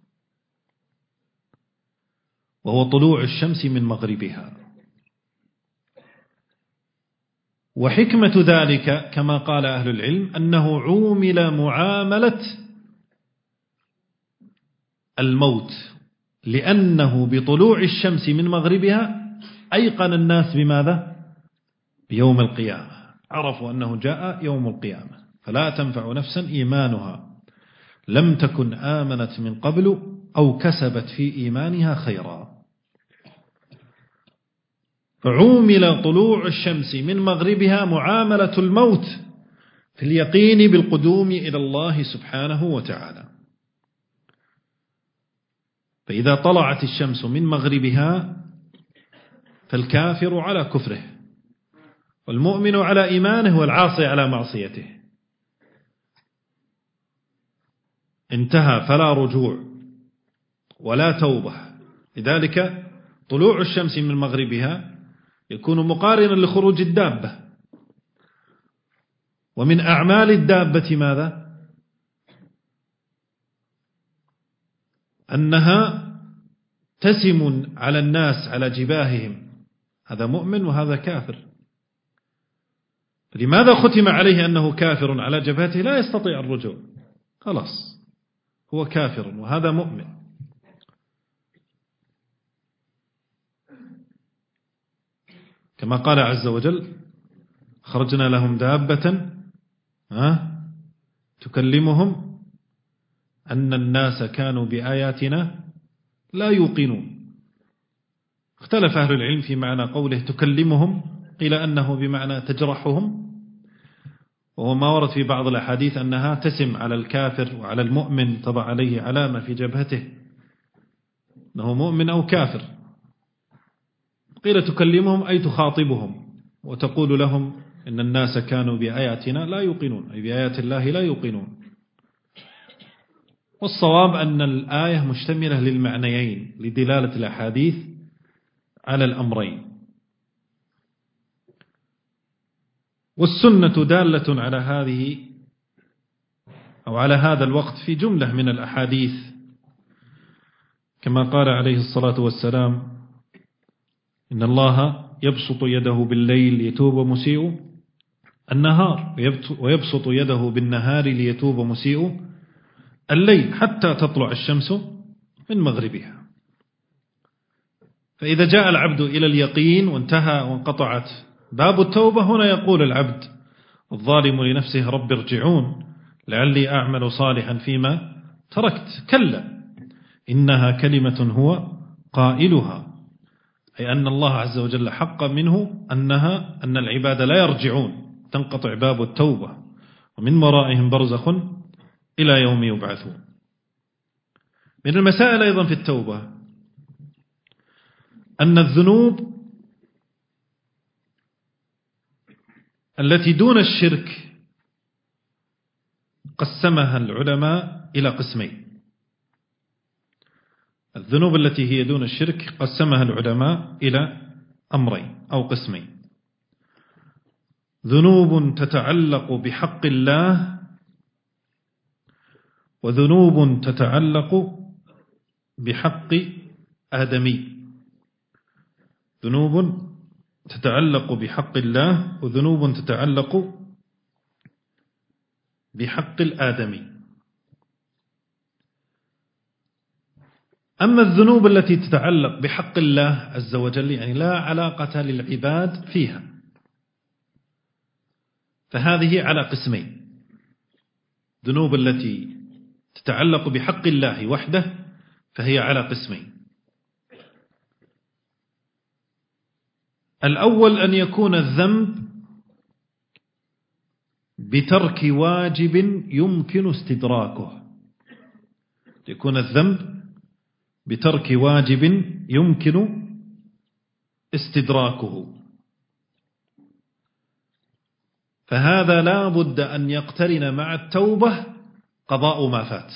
وهو طلوع الشمس من مغربها. وحكمة ذلك كما قال أهل العلم أنه عومل معاملة الموت، لأنه بطلوع الشمس من مغربها أيقن الناس بماذا؟ بيوم القيامة. عرفوا أنه جاء يوم القيامة، فلا تنفع نفسا إيمانها لم تكن آمنت من قبل أو كسبت في إيمانها خيرا. فعومل طلوع الشمس من مغربها معاملة الموت في اليقين بالقدوم إلى الله سبحانه وتعالى. فإذا طلعت الشمس من مغربها فالكافر على كفره والمؤمن على إيمانه والعاصي على معصيته. انتهى فلا رجوع ولا توبة. لذلك طلوع الشمس من مغربها يكون مقارنا لخروج الدابة. ومن أعمال الدابة ماذا؟ أنها تسم على الناس على جباههم، هذا مؤمن وهذا كافر. لماذا ختم عليه أنه كافر على جبهته؟ لا يستطيع الرجوع، خلاص هو كافر وهذا مؤمن. كما قال عز وجل: خرجنا لهم دابة تكلمهم أن الناس كانوا بآياتنا لا يوقنون. اختلف أهل العلم في معنى قوله تكلمهم، قيل أنه بمعنى تجرحهم، وهو ما ورد في بعض الأحاديث أنها تسم على الكافر وعلى المؤمن، تضع عليه علامة في جبهته أنه مؤمن أو كافر. قيل تكلمهم أي تخاطبهم وتقول لهم إن الناس كانوا بآياتنا لا يوقنون، أي بآيات الله لا يوقنون. والصواب أن الآية مشتملة للمعنيين لدلالة الأحاديث على الأمرين. والسنة دالة على هذه أو على هذا الوقت في جملة من الأحاديث، كما قال عليه الصلاة والسلام: إن الله يبسط يده بالليل ليتوب مسيء النهار، ويبسط يده بالنهار ليتوب مسيء الليل حتى تطلع الشمس من مغربها. فإذا جاء العبد إلى اليقين وانتهى وانقطعت باب التوبة، هنا يقول العبد الظالم لنفسه: رب ارجعون لعلي أعمل صالحا فيما تركت. كلا إنها كلمة هو قائلها، أي أن الله عز وجل حق منه أنها أن العباد لا يرجعون، تنقطع باب التوبة، ومن ورائهم برزخ إلى يوم يبعثون. من المسائل أيضا في التوبة أن الذنوب التي دون الشرك قسمها العلماء إلى قسمين. الذنوب التي هي دون الشرك قسمها العلماء إلى أمرين أو قسمين: ذنوب تتعلق بحق الله، وذنوب تتعلق بحق آدمي. ذنوب تتعلق بحق الله وذنوب تتعلق بحق الآدمي. أما الذنوب التي تتعلق بحق الله عز وجل، يعني لا علاقة للعباد فيها، فهذه على قسمين: ذنوب التي تتعلق بحق الله وحده فهي على قسمين. الأول أن يكون الذنب بترك واجب يمكن استدراكه، يكون الذنب بترك واجب يمكن استدراكه، فهذا لا بد أن يقترن مع التوبة قضاء ما فات،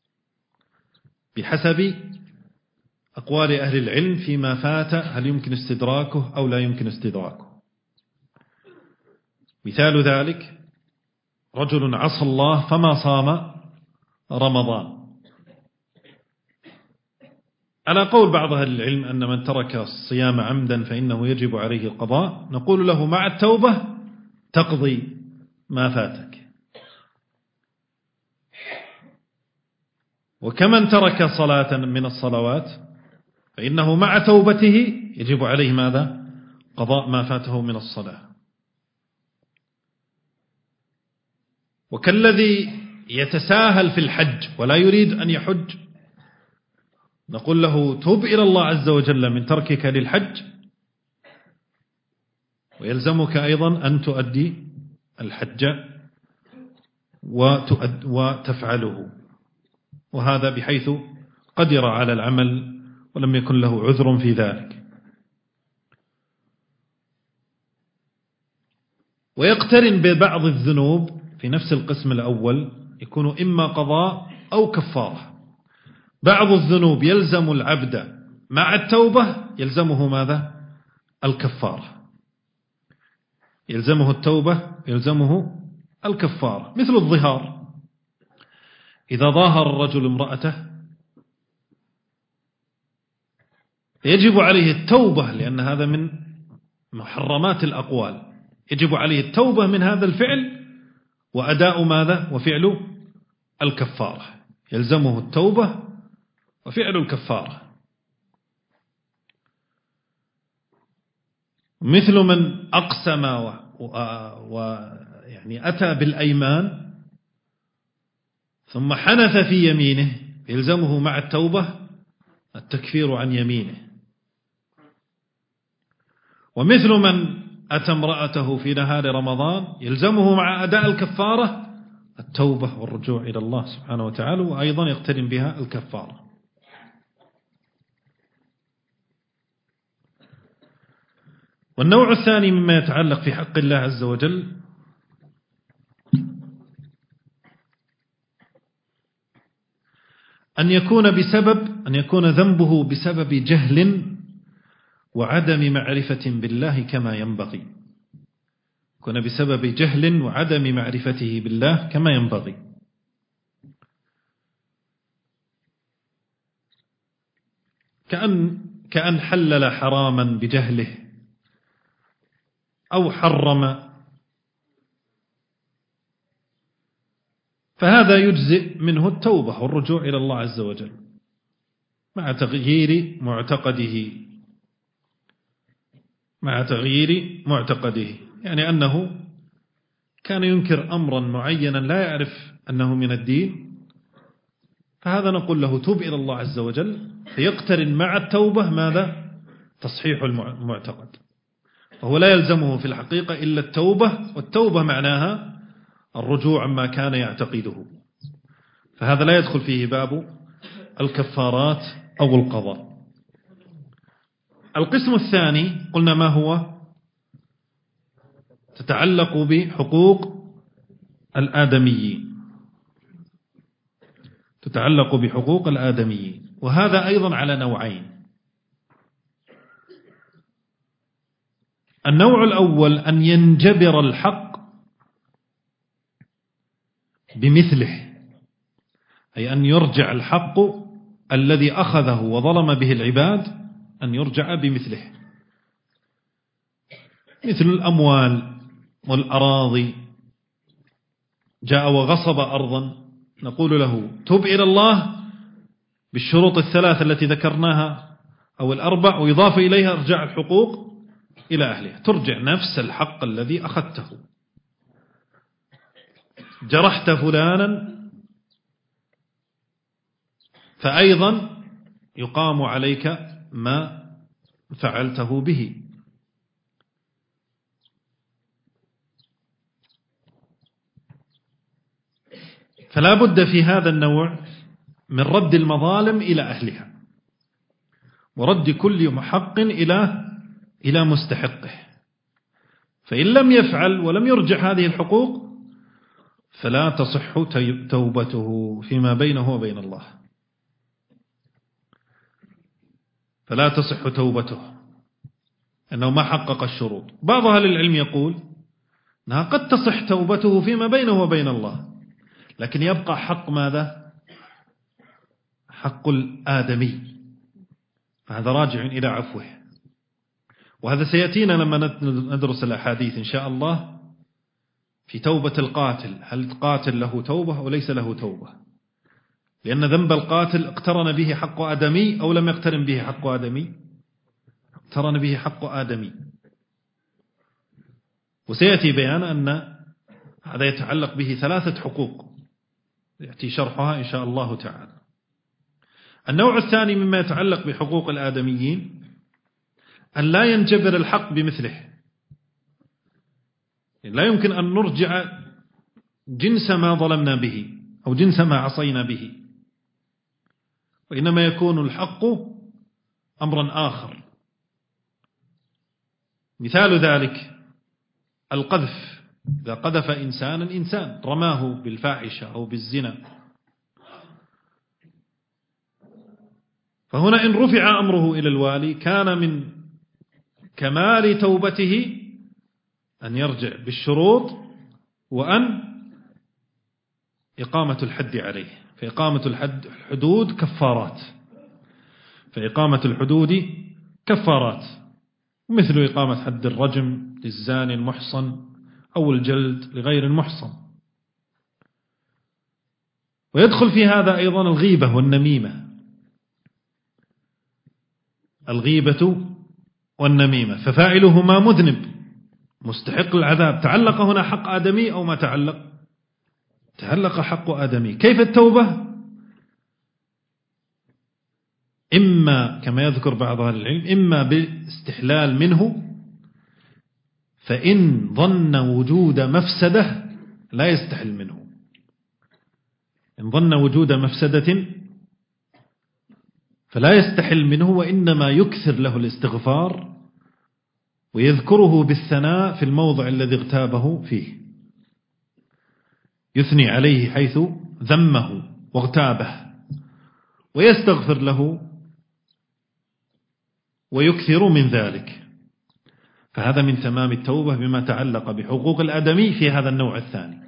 بحسب أقوال أهل العلم فيما فات هل يمكن استدراكه أو لا يمكن استدراكه. مثال ذلك: رجل عصى الله فما صام رمضان. على قول بعض أهل العلم أن من ترك الصيام عمدا فإنه يجب عليه القضاء، نقول له مع التوبة تقضي ما فاتك. وكمن ترك صلاة من الصلوات فإنه مع توبته يجب عليه ماذا؟ قضاء ما فاته من الصلاة. وكالذي يتساهل في الحج ولا يريد أن يحج، نقول له توب إلى الله عز وجل من تركك للحج، ويلزمك أيضا أن تؤدي الحج وتفعله، وهذا بحيث قدر على العمل ولم يكن له عذر في ذلك. ويقترن ببعض الذنوب في نفس القسم الأول، يكون إما قضاء أو كفارة. بعض الذنوب يلزم العبد مع التوبة يلزمه ماذا؟ الكفارة، يلزمه التوبة يلزمه الكفارة، مثل الظهار. إذا ظاهر الرجل امرأته يجب عليه التوبة، لأن هذا من محرمات الأقوال، يجب عليه التوبة من هذا الفعل وأداء ماذا؟ وفعل الكفارة، يلزمه التوبة وفعل الكفارة. مثل من أقسم ويعني أتى بالأيمان ثم حنث في يمينه يلزمه مع التوبة التكفير عن يمينه. ومثل من أتى امرأته في نهار رمضان يلزمه مع أداء الكفارة التوبة والرجوع إلى الله سبحانه وتعالى، وأيضا يقترن بها الكفارة. والنوع الثاني مما يتعلق في حق الله عز وجل أن يكون بسبب أن يكون ذنبه بسبب جهل وعدم معرفة بالله كما ينبغي، يكون بسبب جهل وعدم معرفته بالله كما ينبغي. كأن كأن حلل حراما بجهله أو حرم، فهذا يجزئ منه التوبة والرجوع إلى الله عز وجل مع تغيير معتقده مع تغيير معتقده يعني أنه كان ينكر أمرا معينا لا يعرف أنه من الدين، فهذا نقول له توب إلى الله عز وجل، فيقترن مع التوبة ماذا؟ تصحيح المعتقد. وهو لا يلزمه في الحقيقة إلا التوبة، والتوبة معناها الرجوع عما كان يعتقده، فهذا لا يدخل فيه باب الكفارات أو القضاء. القسم الثاني قلنا ما هو؟ تتعلق بحقوق الآدميين، تتعلق بحقوق الآدميين، وهذا أيضا على نوعين. النوع الأول أن ينجبر الحق بمثله، أي أن يرجع الحق الذي أخذه وظلم به العباد أن يرجع بمثله، مثل الأموال والأراضي. جاء وغصب أرضا نقول له تب إلى الله بالشروط الثلاث التي ذكرناها أو الأربع، ويضاف إليها ارجاع الحقوق إلى أهلها، ترجع نفس الحق الذي أخذته. جرحت فلانا فأيضا يقام عليك ما فعلته به. فلا بد في هذا النوع من رد المظالم إلى أهلها، ورد كل محق إلى إلى مستحقه، فإن لم يفعل ولم يرجع هذه الحقوق فلا تصح توبته فيما بينه وبين الله، فلا تصح توبته أنه ما حقق الشروط. بعض أهل العلم يقول أنها قد تصح توبته فيما بينه وبين الله، لكن يبقى حق ماذا؟ حق الآدمي، فهذا راجع إلى عفوه. وهذا سيأتينا لما ندرس الأحاديث إن شاء الله في توبة القاتل، هل القاتل له توبة أو ليس له توبة؟ لأن ذنب القاتل اقترن به حق آدمي أو لم يقترن به حق آدمي؟ اقترن به حق آدمي. وسيأتي بيان أن هذا يتعلق به ثلاثة حقوق يأتي شرحها إن شاء الله تعالى. النوع الثاني مما يتعلق بحقوق الآدميين أن لا ينجبر الحق بمثله، لا يمكن أن نرجع جنس ما ظلمنا به أو جنس ما عصينا به، وإنما يكون الحق أمرا آخر. مثال ذلك القذف، إذا قذف إنسانا إنسان رماه بالفاحشة أو بالزنا فهنا إن رفع أمره إلى الوالي كان من كمال توبته أن يرجع بالشروط وأن إقامة الحد عليه. فإقامة الحد الحدود كفارات فإقامة الحدود كفارات مثل إقامة حد الرجم للزاني المحصن أو الجلد لغير المحصن. ويدخل في هذا أيضا الغيبة والنميمة الغيبة والنميمة ففاعلهما مذنب مستحق العذاب. تعلق هنا حق آدمي أو ما تعلق؟ تعلق حق آدمي. كيف التوبة؟ إما كما يذكر بعض أهل العلم إما باستحلال منه، فإن ظن وجود مفسدة لا يستحل منه. إن ظن وجود مفسدة فلا يستحل منه، وإنما يكثر له الاستغفار ويذكره بالثناء في الموضع الذي اغتابه فيه، يثني عليه حيث ذمه واغتابه ويستغفر له ويكثر من ذلك. فهذا من تمام التوبة بما تعلق بحقوق الآدمي في هذا النوع الثاني.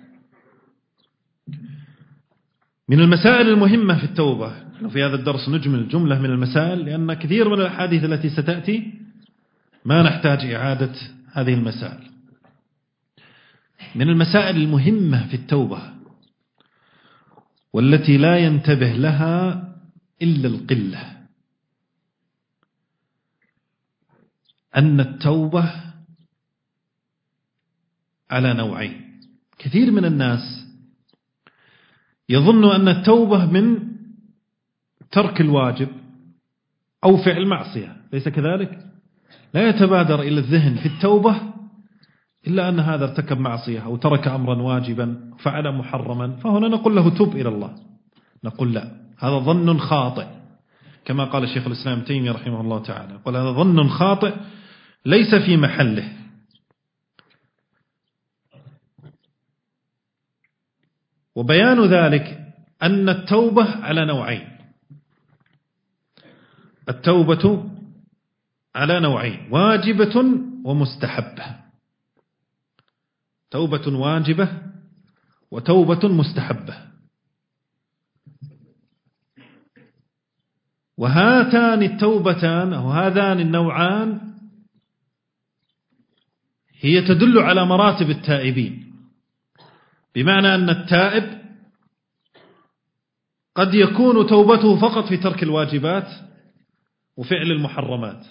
من المسائل المهمة في التوبة، نحن في هذا الدرس نجمل جملة من المسائل لأن كثير من الأحاديث التي ستأتي ما نحتاج إعادة هذه المسائل. من المسائل المهمة في التوبة والتي لا ينتبه لها إلا القلة أن التوبة على نوعين. كثير من الناس يظن أن التوبة من ترك الواجب أو فعل معصية، ليس كذلك؟ لا يتبادر إلى الذهن في التوبة إلا أن هذا ارتكب معصية أو ترك أمرا واجبا فعل محرما، فهنا نقول له تب إلى الله. نقول لا، هذا ظن خاطئ، كما قال الشيخ الإسلام ابن تيمية رحمه الله تعالى، قال هذا ظن خاطئ ليس في محله. وبيان ذلك أن التوبة على نوعين. التوبة على نوعين: واجبة ومستحبة. توبة واجبة وتوبة مستحبة. وهاتان التوبتان أو هذان النوعان هي تدل على مراتب التائبين، بمعنى أن التائب قد يكون توبته فقط في ترك الواجبات وفعل المحرمات،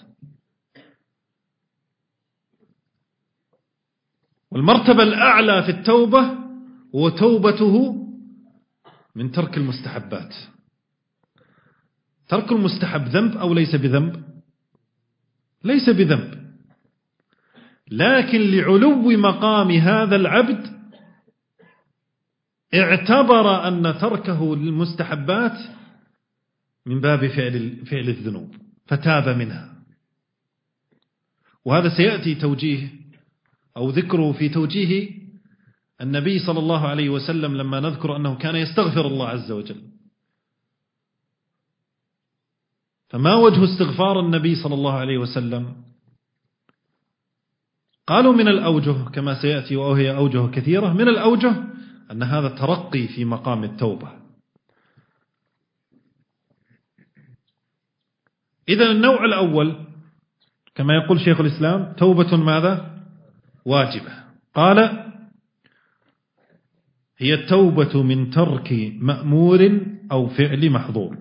والمرتبة الأعلى في التوبة هو توبته من ترك المستحبات. ترك المستحب ذنب أو ليس بذنب؟ ليس بذنب، لكن لعلو مقام هذا العبد اعتبر أن تركه للمستحبات من باب فعل فعل الذنوب فتاب منها. وهذا سيأتي توجيه أو ذكره في توجيه النبي صلى الله عليه وسلم لما نذكر أنه كان يستغفر الله عز وجل. فما وجه استغفار النبي صلى الله عليه وسلم؟ قالوا من الأوجه كما سيأتي، وهي أوجه كثيرة. من الأوجه أن هذا ترقي في مقام التوبة. إذن النوع الأول كما يقول شيخ الإسلام توبة ماذا؟ واجبة. قال هي التوبة من ترك مأمور أو فعل محظور.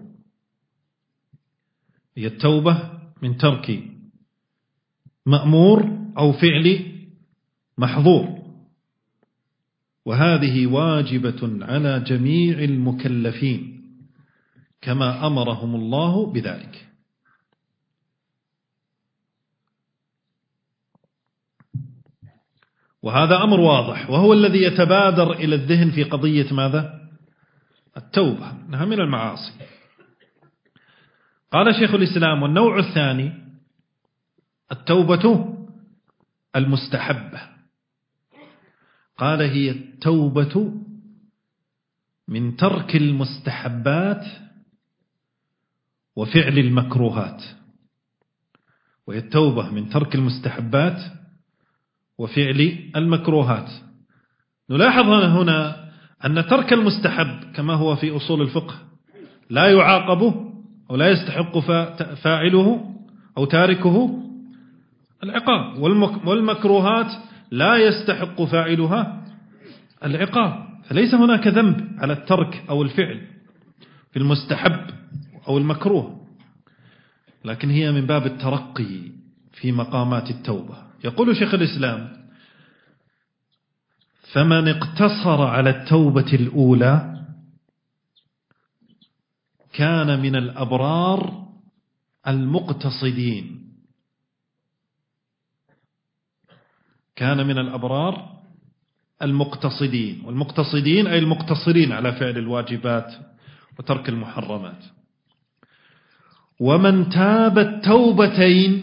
هي التوبة من ترك مأمور أو فعل محظور، وهذه واجبة على جميع المكلفين كما أمرهم الله بذلك. وهذا أمر واضح، وهو الذي يتبادر إلى الذهن في قضية ماذا؟ التوبة، إنها من المعاصي. قال شيخ الإسلام والنوع الثاني التوبة المستحبة. قال هي التوبة من ترك المستحبات وفعل المكروهات، وهي التوبة من ترك المستحبات وفعل المكروهات. نلاحظ هنا أن ترك المستحب كما هو في أصول الفقه لا يعاقبه أو لا يستحق فاعله أو تاركه العقاب، والمكروهات لا يستحق فاعلها العقاب. فليس هناك ذنب على الترك أو الفعل في المستحب أو المكروه، لكن هي من باب الترقي في مقامات التوبة. يقول شيخ الإسلام: فمن اقتصر على التوبة الأولى كان من الأبرار المقتصدين، كان من الأبرار المقتصدين، والمقتصدين أي المقتصرين على فعل الواجبات وترك المحرمات. ومن تاب التوبتين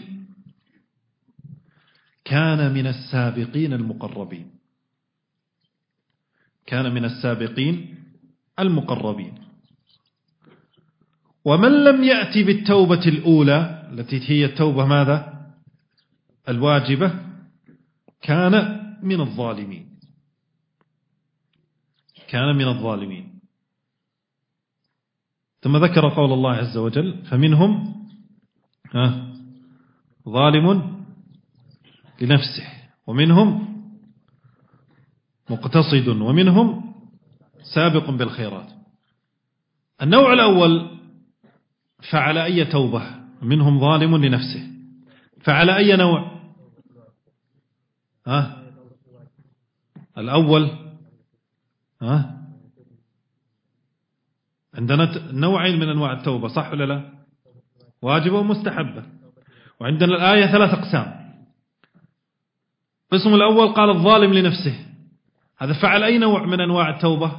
كان من السابقين المقربين، كان من السابقين المقربين. ومن لم يأتي بالتوبة الأولى التي هي التوبة ماذا؟ الواجبة، كان من الظالمين، كان من الظالمين. ثم ذكر قول الله عز وجل: فمنهم ها ظالم لنفسه ومنهم مقتصد ومنهم سابق بالخيرات. النوع الأول فعل أي توبة، منهم ظالم لنفسه، فعل أي نوع؟ ها الأول ها عندنا نوعين من أنواع التوبة، صح ولا لا؟ واجبة ومستحبة. وعندنا الآية ثلاث أقسام. القسم الأول قال الظالم لنفسه، هذا فعل أي نوع من أنواع التوبة؟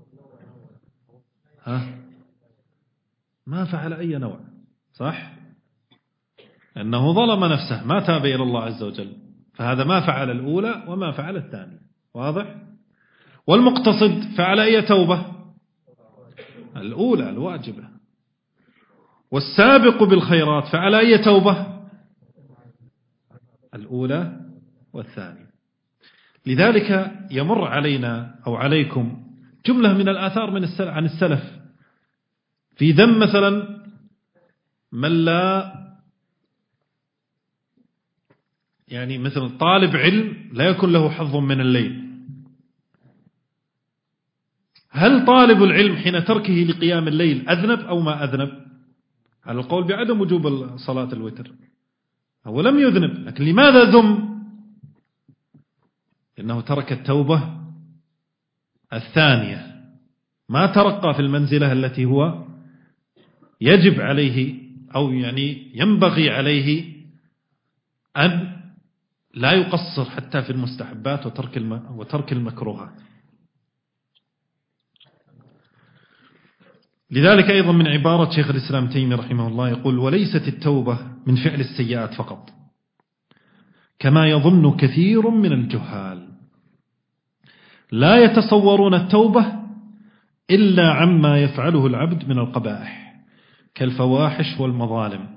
ها ما فعل أي نوع، صح؟ أنه ظلم نفسه ما تاب إلى الله عز وجل، فهذا ما فعل الأولى وما فعل الثانية، واضح؟ والمقتصد فعل أي توبة؟ الأولى الواجبة. والسابق بالخيرات فعل أي توبة؟ الأولى والثانية. لذلك يمر علينا أو عليكم جملة من الآثار من السلف عن السلف في ذم مثلا من لا يعني مثل طالب علم لا يكون له حظ من الليل. هل طالب العلم حين تركه لقيام الليل أذنب أو ما أذنب؟ على القول بعدم وجوب صلاة الوتر، هو لم يذنب، لكن لماذا ذم؟ إنه ترك التوبة الثانية، ما ترقى في المنزلة التي هو يجب عليه أو يعني ينبغي عليه أن لا يقصر حتى في المستحبات وترك وترك المكروهات. لذلك أيضا من عبارة شيخ الإسلام تيمية رحمه الله يقول: وليست التوبة من فعل السيئات فقط كما يظن كثير من الجهال، لا يتصورون التوبة إلا عما يفعله العبد من القبائح كالفواحش والمظالم،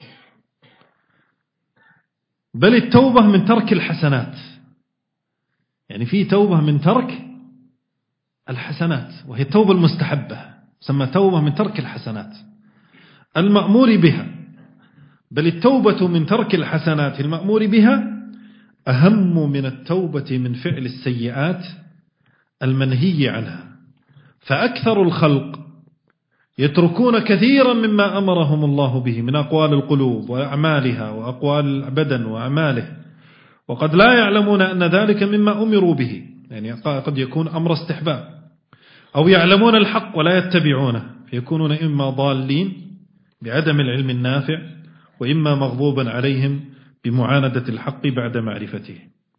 بل التوبة من ترك الحسنات. يعني في توبة من ترك الحسنات وهي التوبة المستحبة، سمى توبة من ترك الحسنات المأمور بها، بل التوبة من ترك الحسنات المأمور بها أهم من التوبة من فعل السيئات المنهي عنها. فأكثر الخلق يتركون كثيرا مما أمرهم الله به من أقوال القلوب وأعمالها وأقوال البدن وأعماله، وقد لا يعلمون أن ذلك مما أمروا به، يعني قد يكون أمر استحباب، أو يعلمون الحق ولا يتبعونه، فيكونون إما ضالين بعدم العلم النافع، وإما مغضوبا عليهم بمعاندة الحق بعد معرفته.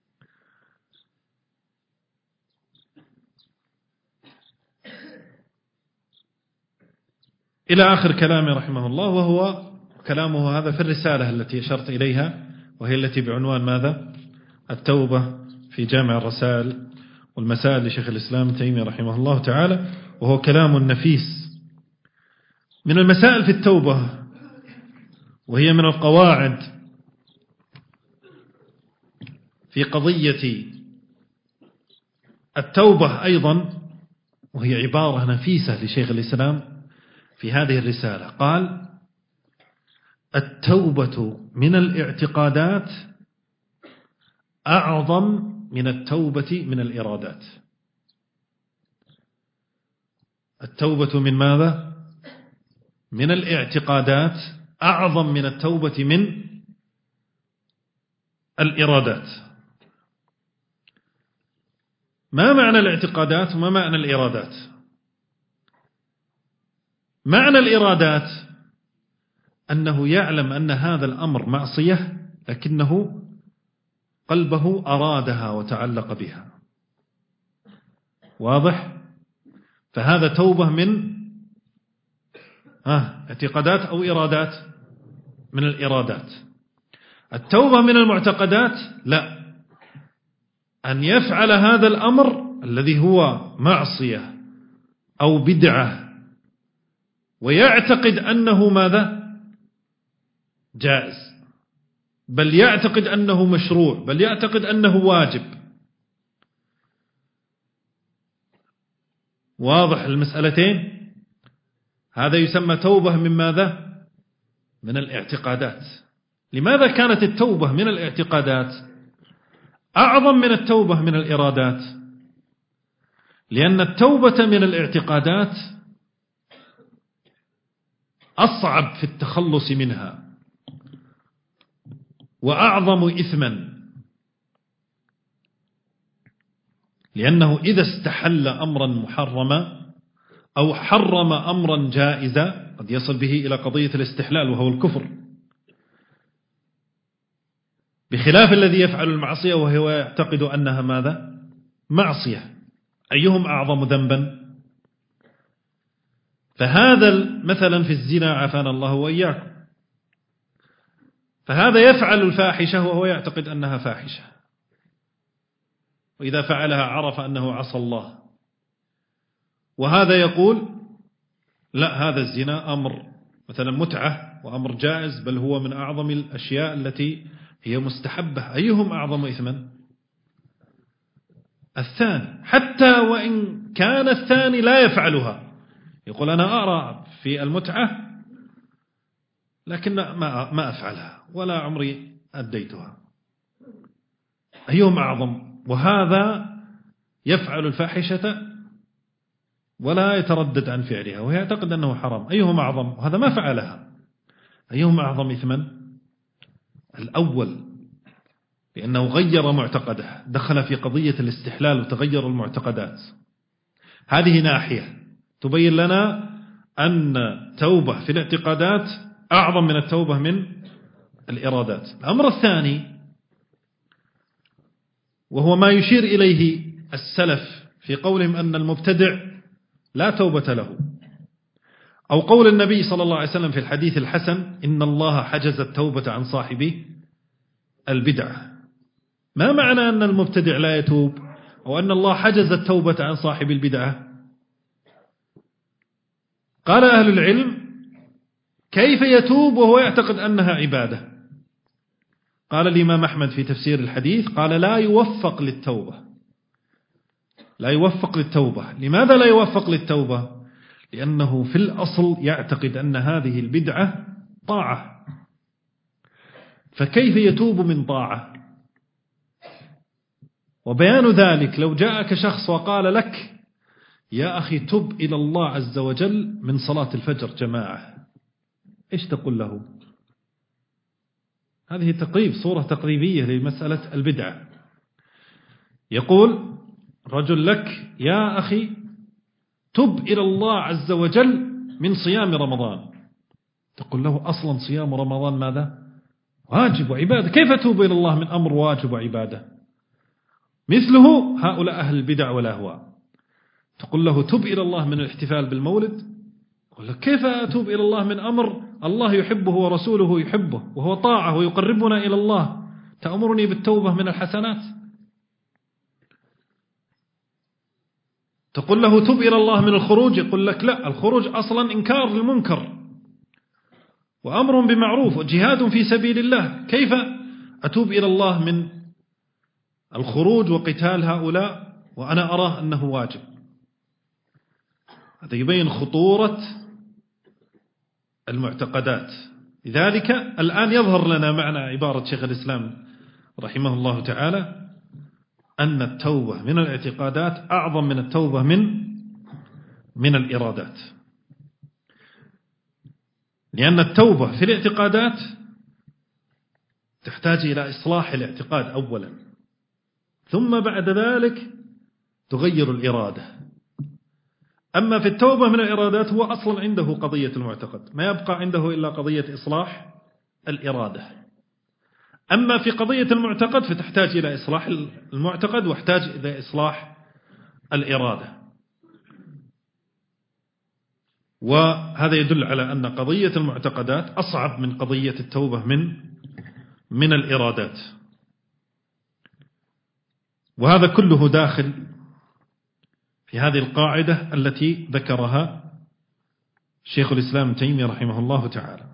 إلى آخر كلامه رحمه الله، وهو كلامه هذا في الرسالة التي أشرت إليها، وهي التي بعنوان ماذا؟ التوبة في جامع الرسائل والمسائل لشيخ الإسلام تيمية رحمه الله تعالى، وهو كلام نفيس. من المسائل في التوبة وهي من القواعد في قضية التوبة أيضا، وهي عبارة نفيسة لشيخ الإسلام في هذه الرسالة. قال: التوبة من الاعتقادات أعظم من التوبة من الإرادات. التوبة من ماذا؟ من الاعتقادات أعظم من التوبة من الإرادات. ما معنى الاعتقادات وما معنى الإرادات؟ معنى الإرادات أنه يعلم أن هذا الأمر معصية، لكنه قلبه أرادها وتعلق بها. واضح؟ فهذا توبة من ها اعتقادات أو إرادات؟ من الإرادات. التوبة من المعتقدات لا، أن يفعل هذا الأمر الذي هو معصية أو بدعة ويعتقد أنه ماذا؟ جائز، بل يعتقد أنه مشروع، بل يعتقد أنه واجب. واضح المسألتين؟ هذا يسمى توبة من ماذا؟ من الاعتقادات. لماذا كانت التوبة من الاعتقادات أعظم من التوبة من الإرادات؟ لأن التوبة من الاعتقادات أصعب في التخلص منها وأعظم إثما، لأنه إذا استحل أمرا محرما أو حرم أمرا جائزا قد يصل به إلى قضية الاستحلال وهو الكفر، بخلاف الذي يفعل المعصية وهو يعتقد أنها ماذا؟ معصية. أيهم أعظم ذنبا؟ فهذا مثلا في الزنا عافانا الله وإياكم، فهذا يفعل الفاحشة وهو يعتقد أنها فاحشة، وإذا فعلها عرف أنه عصى الله، وهذا يقول لا، هذا الزنا أمر مثلا متعة وأمر جائز، بل هو من أعظم الأشياء التي هي مستحبة. أيهم أعظم إثما؟ الثاني، حتى وإن كان الثاني لا يفعلها، يقول أنا أرى في المتعة لكن ما ما أفعلها ولا عمري أديتها. أيهم أعظم؟ وهذا يفعل الفاحشة ولا يتردد عن فعلها ويعتقد أنه حرام. أيهم أعظم؟ وهذا ما فعلها. أيهم أعظم إثما؟ الأول، لأنه غير معتقده، دخل في قضية الاستحلال وتغير المعتقدات. هذه ناحية تبين لنا أن توبة في الاعتقادات أعظم من التوبة من الإرادات. الأمر الثاني وهو ما يشير إليه السلف في قولهم أن المبتدع لا توبة له، أو قول النبي صلى الله عليه وسلم في الحديث الحسن إن الله حجز التوبة عن صاحب البدعة. ما معنى أن المبتدع لا يتوب أو أن الله حجز التوبة عن صاحب البدعة؟ قال أهل العلم كيف يتوب وهو يعتقد أنها عبادة؟ قال الإمام أحمد في تفسير الحديث قال لا يوفق للتوبة. لا يوفق للتوبة. لماذا لا يوفق للتوبة؟ لأنه في الأصل يعتقد أن هذه البدعة طاعة، فكيف يتوب من طاعة؟ وبيان ذلك لو جاءك شخص وقال لك يا أخي تب إلى الله عز وجل من صلاة الفجر جماعة، إيش تقول له؟ هذه تقريب، صورة تقريبية لمسألة البدعة. يقول رجل لك يا أخي تب إلى الله عز وجل من صيام رمضان، تقول له أصلا صيام رمضان ماذا؟ واجب وعبادة، كيف تتوب إلى الله من أمر واجب وعبادة؟ مثله هؤلاء أهل البدع والأهواء، تقول له تب إلى الله من الاحتفال بالمولد، يقول لك كيف أتوب إلى الله من أمر الله يحبه ورسوله يحبه وهو طاعة ويقربنا إلى الله، تأمرني بالتوبة من الحسنات؟ تقول له تب إلى الله من الخروج، يقول لك لا، الخروج أصلا إنكار للمنكر، وأمر بمعروف وجهاد في سبيل الله. كيف أتوب إلى الله من الخروج وقتال هؤلاء وأنا أراه أنه واجب؟ هذا يبين خطورة المعتقدات. لذلك الآن يظهر لنا معنى عبارة شيخ الإسلام رحمه الله تعالى أن التوبة من الاعتقادات أعظم من التوبة من من الإرادات، لأن التوبة في الاعتقادات تحتاج إلى إصلاح الاعتقاد أولا، ثم بعد ذلك تغير الإرادة. أما في التوبة من الإرادات هو أصلا عنده قضية المعتقد، ما يبقى عنده إلا قضية إصلاح الإرادة. أما في قضية المعتقد فتحتاج إلى إصلاح المعتقد واحتاج إلى إصلاح الإرادة. وهذا يدل على أن قضية المعتقدات أصعب من قضية التوبة من من الإرادات. وهذا كله داخل في هذه القاعدة التي ذكرها شيخ الإسلام ابن تيمية رحمه الله تعالى،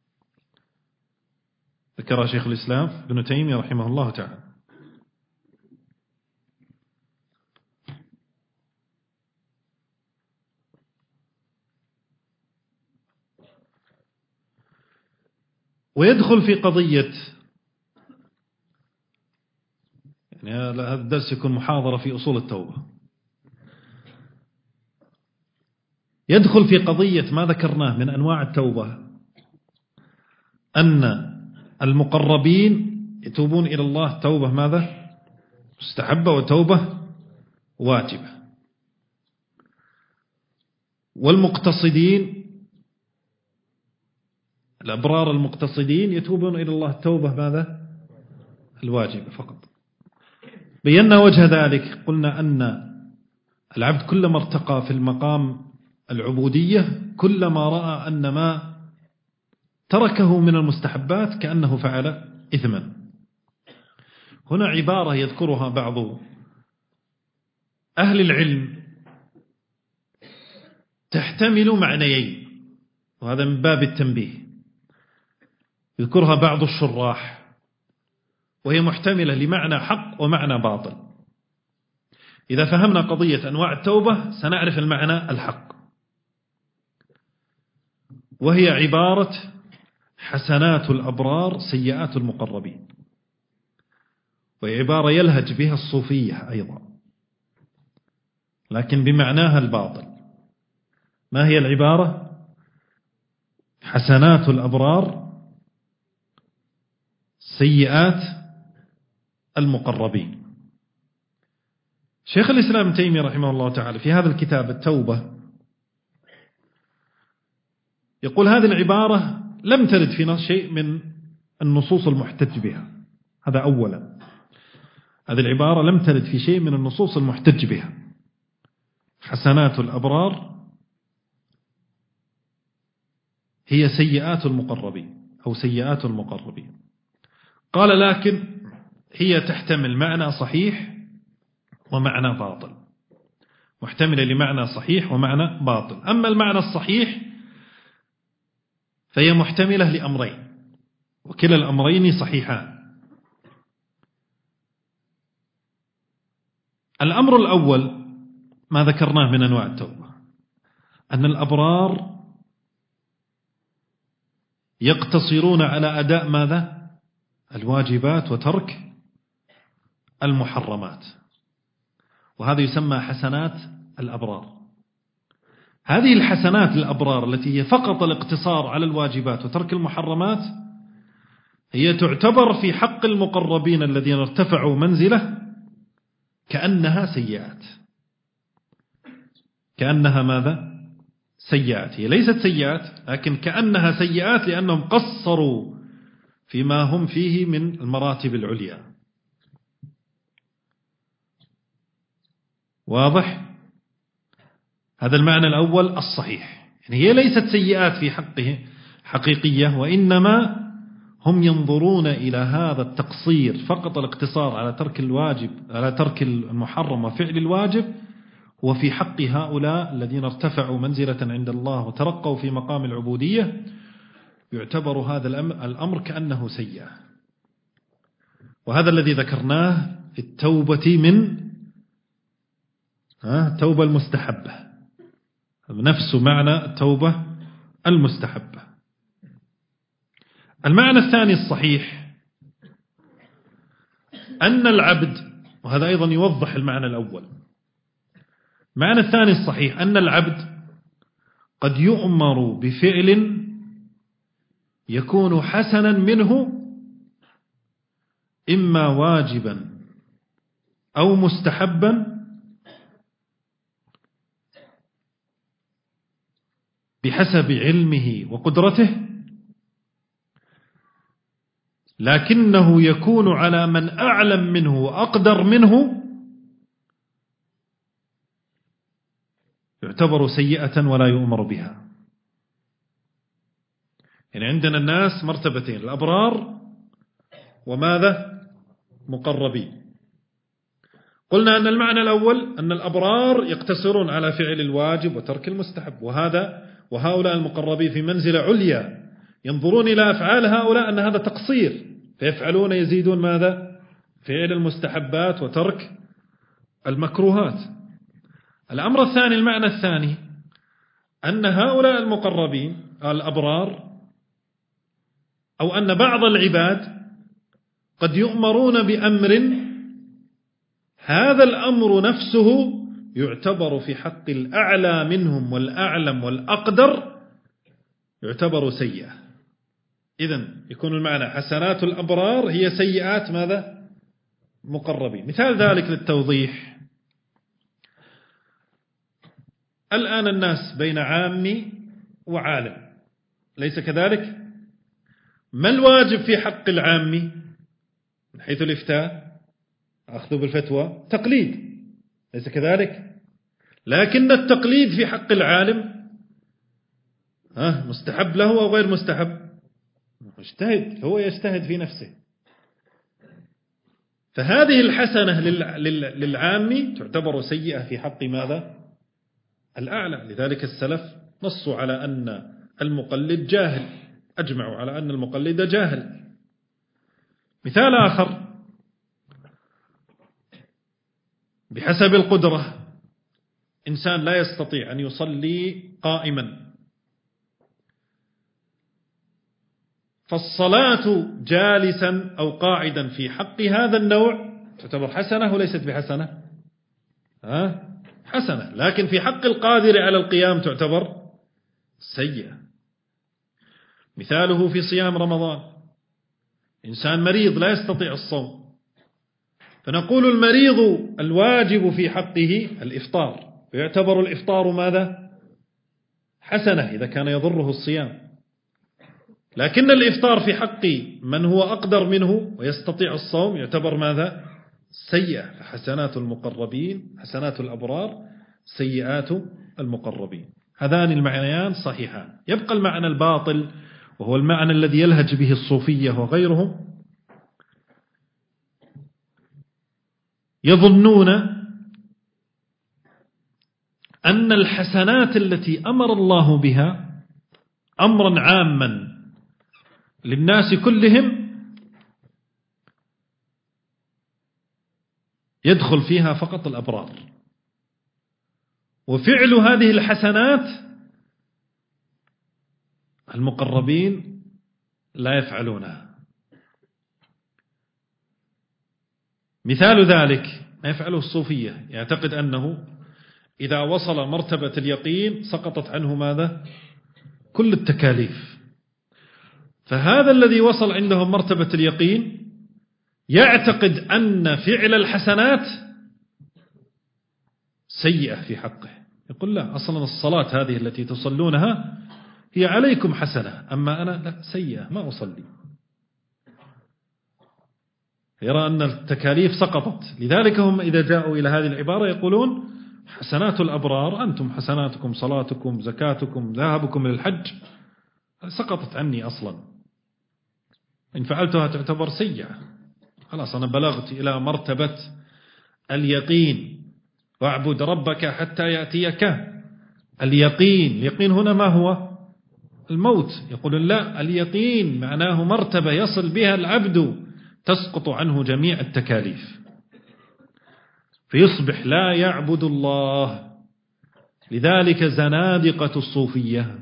ذكرها شيخ الإسلام ابن تيمية رحمه الله تعالى. ويدخل في قضية، يعني هذا الدرس يكون محاضرة في أصول التوبة، يدخل في قضية ما ذكرناه من أنواع التوبة، أن المقربين يتوبون إلى الله توبة ماذا؟ مستحبة وتوبة واجبة. والمقتصدين الأبرار المقتصدين يتوبون إلى الله توبة ماذا؟ الواجبة فقط. بينا وجه ذلك، قلنا أن العبد كلما ارتقى في المقام العبودية كلما رأى أن ما تركه من المستحبات كأنه فعل إثما. هنا عبارة يذكرها بعض أهل العلم تحتمل معنيين، وهذا من باب التنبيه، يذكرها بعض الشراح وهي محتملة لمعنى حق ومعنى باطل. إذا فهمنا قضية أنواع التوبة سنعرف المعنى الحق، وهي عبارة حسنات الأبرار سيئات المقربين، وهي عبارة يلهج بها الصوفية أيضا لكن بمعناها الباطل. ما هي العبارة؟ حسنات الأبرار سيئات المقربين. شيخ الإسلام ابن تيمية رحمه الله تعالى في هذا الكتاب التوبة يقول هذه العبارة لم ترد في شيء من النصوص المحتج بها. هذا أولا، هذه العبارة لم ترد في شيء من النصوص المحتج بها. حسنات الأبرار هي سيئات المقربين أو سيئات المقربين. قال لكن هي تحتمل معنى صحيح ومعنى باطل، محتملة لمعنى صحيح ومعنى باطل. أما المعنى الصحيح فهي محتملة لأمرين وكلا الأمرين صحيحان. الأمر الأول ما ذكرناه من أنواع التوبة، أن الأبرار يقتصرون على أداء ماذا؟ الواجبات وترك المحرمات، وهذا يسمى حسنات الأبرار. هذه الحسنات الأبرار التي هي فقط الاقتصار على الواجبات وترك المحرمات هي تعتبر في حق المقربين الذين ارتفعوا منزلة كأنها سيئات، كأنها ماذا؟ سيئات. هي ليست سيئات لكن كأنها سيئات لأنهم قصروا فيما هم فيه من المراتب العليا. واضح؟ هذا المعنى الأول الصحيح، يعني هي ليست سيئات في حقه حقيقية، وإنما هم ينظرون إلى هذا التقصير فقط الاقتصار على ترك الواجب على ترك المحرم وفعل الواجب وفي حق هؤلاء الذين ارتفعوا منزلة عند الله وترقوا في مقام العبودية، يعتبر هذا الأمر كأنه سيئة. وهذا الذي ذكرناه في التوبة من التوبة المستحبة، نفس معنى التوبة المستحبة. المعنى الثاني الصحيح أن العبد، وهذا أيضا يوضح المعنى الأول، المعنى الثاني الصحيح أن العبد قد يؤمر بفعل يكون حسنا منه، إما واجبا أو مستحبا، بحسب علمه وقدرته، لكنه يكون على من أعلم منه وأقدر منه يعتبر سيئة ولا يؤمر بها. يعني عندنا الناس مرتبتين، الأبرار وماذا؟ مقربين. قلنا أن المعنى الأول أن الأبرار يقتصرون على فعل الواجب وترك المستحب، وهذا وهؤلاء المقربين في منزلة عليا ينظرون إلى أفعال هؤلاء أن هذا تقصير، فيفعلون يزيدون ماذا؟ فعل المستحبات وترك المكروهات. الأمر الثاني، المعنى الثاني، أن هؤلاء المقربين الأبرار أو أن بعض العباد قد يؤمرون بأمر هذا الأمر نفسه يعتبر في حق الأعلى منهم والأعلم والأقدر يعتبر سيئة. إذن يكون المعنى حسنات الأبرار هي سيئات ماذا؟ مقربين. مثال ذلك للتوضيح، الآن الناس بين عامي وعالم، ليس كذلك؟ ما الواجب في حق العامي من حيث الإفتاء؟ أخذ بالفتوى، تقليد، ليس كذلك؟ لكن التقليد في حق العالم ها مستحب له أو غير مستحب؟ مجتهد، هو يجتهد في نفسه. فهذه الحسنة للعامي تعتبر سيئة في حق ماذا؟ الأعلى. لذلك السلف نصوا على أن المقلد جاهل، أجمعوا على أن المقلد جاهل. مثال آخر، بحسب القدرة، إنسان لا يستطيع أن يصلي قائما، فالصلاة جالسا أو قاعدا في حق هذا النوع تعتبر حسنة وليست بحسنة؟ ها؟ حسنة، لكن في حق القادر على القيام تعتبر سيئة. مثاله في صيام رمضان، إنسان مريض لا يستطيع الصوم، فنقول المريض الواجب في حقه الإفطار، ويعتبر الإفطار ماذا؟ حسنة إذا كان يضره الصيام، لكن الإفطار في حق من هو أقدر منه ويستطيع الصوم يعتبر ماذا؟ سيئة. فحسنات المقربين حسنات الأبرار، سيئات المقربين. هذان المعنيان صحيحان. يبقى المعنى الباطل، وهو المعنى الذي يلهج به الصوفية وغيرهم، يظنون أن الحسنات التي أمر الله بها أمرا عاما للناس كلهم يدخل فيها فقط الأبرار، وفعل هذه الحسنات المقربين لا يفعلونها. مثال ذلك ما يفعله الصوفية، يعتقد أنه إذا وصل مرتبة اليقين سقطت عنه ماذا؟ كل التكاليف. فهذا الذي وصل عندهم مرتبة اليقين يعتقد أن فعل الحسنات سيئة في حقه، يقول لا، أصلا الصلاة هذه التي تصلونها هي عليكم حسنة، أما أنا لا، سيئة، ما أصلي. يرى أن التكاليف سقطت. لذلك هم إذا جاءوا إلى هذه العبارة يقولون حسنات الأبرار، أنتم حسناتكم صلاتكم زكاتكم ذهابكم للحج سقطت عني أصلا، إن فعلتها تعتبر سيئة، خلاص أنا بلغت إلى مرتبة اليقين، واعبد ربك حتى يأتيك اليقين. اليقين هنا ما هو؟ الموت. يقول لا، اليقين معناه مرتبة يصل بها العبد تسقط عنه جميع التكاليف فيصبح لا يعبد الله. لذلك زنادقة الصوفية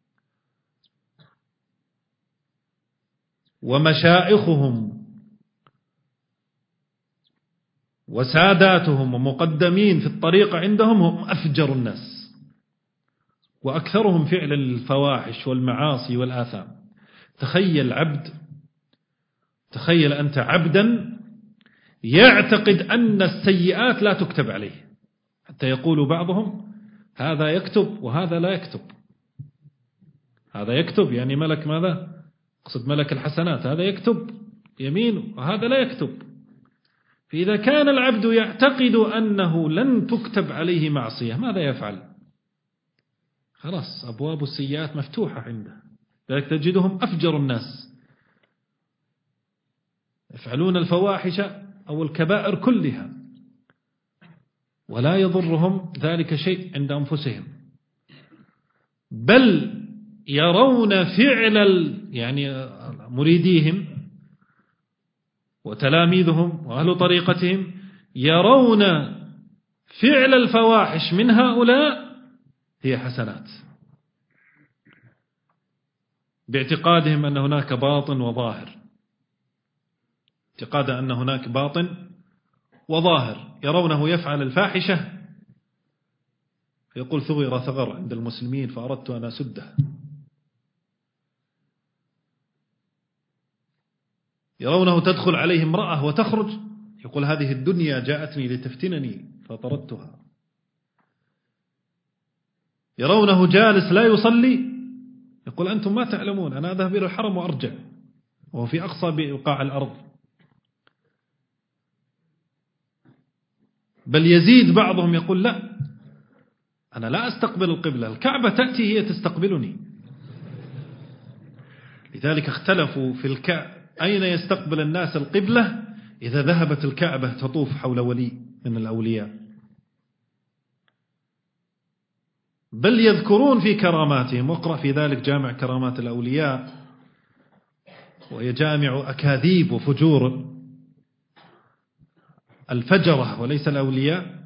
ومشائخهم وساداتهم ومقدمين في الطريقة عندهم هم أفجر الناس وأكثرهم فعلا الفواحش والمعاصي والآثام. تخيل عبد، تخيل أنت عبدا يعتقد أن السيئات لا تكتب عليه، حتى يقول بعضهم هذا يكتب وهذا لا يكتب. هذا يكتب يعني ملك ماذا؟ أقصد ملك الحسنات، هذا يكتب يمين وهذا لا يكتب. فإذا كان العبد يعتقد أنه لن تكتب عليه معصية ماذا يفعل؟ خلاص أبواب السيئات مفتوحة عنده. لذلك تجدهم أفجر الناس يفعلون الفواحش أو الكبائر كلها ولا يضرهم ذلك شيء عند أنفسهم، بل يرون فعل يعني مريديهم وتلاميذهم وأهل طريقتهم يرون فعل الفواحش من هؤلاء هي حسنات، باعتقادهم أن هناك باطن وظاهر، اعتقاد أن هناك باطن وظاهر. يرونه يفعل الفاحشة يقول ثغر ثغر عند المسلمين فأردت أن أسده. يرونه تدخل عليه امرأة وتخرج يقول هذه الدنيا جاءتني لتفتنني فطردتها. يرونه جالس لا يصلي يقول أنتم ما تعلمون أنا أذهب إلى الحرم وأرجع وهو في أقصى بقاع الأرض. بل يزيد بعضهم يقول لا أنا لا أستقبل القبلة، الكعبة تأتي هي تستقبلني. لذلك اختلفوا في الكعبة أين يستقبل الناس القبلة إذا ذهبت الكعبة تطوف حول ولي من الأولياء. بل يذكرون في كراماتهم، واقرأ في ذلك جامع كرامات الأولياء، وهي جامع أكاذيب وفجور الفجرة وليس الأولياء،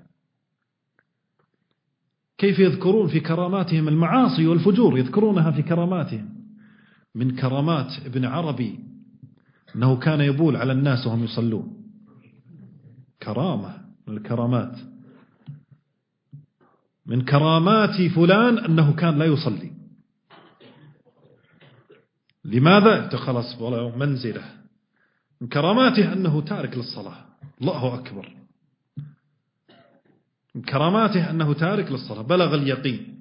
كيف يذكرون في كراماتهم المعاصي والفجور، يذكرونها في كراماتهم. من كرامات ابن عربي أنه كان يبول على الناس وهم يصلون، كرامة من الكرامات. من كرامات فلان أنه كان لا يصلي. لماذا؟ خلاص والله منزله. من كراماته أنه تارك للصلاة، الله أكبر. من كراماته أنه تارك للصلاة، بلغ اليقين.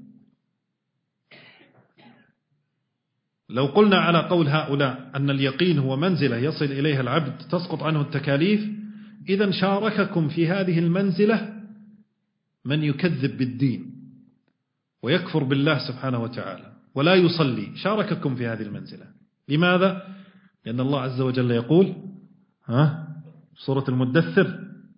لو قلنا على قول هؤلاء أن اليقين هو منزلة يصل إليها العبد تسقط عنه التكاليف، إذن شارككم في هذه المنزلة من يكذب بالدين ويكفر بالله سبحانه وتعالى ولا يصلي، شارككم في هذه المنزلة. لماذا؟ لأن الله عز وجل يقول ها سورة المدثر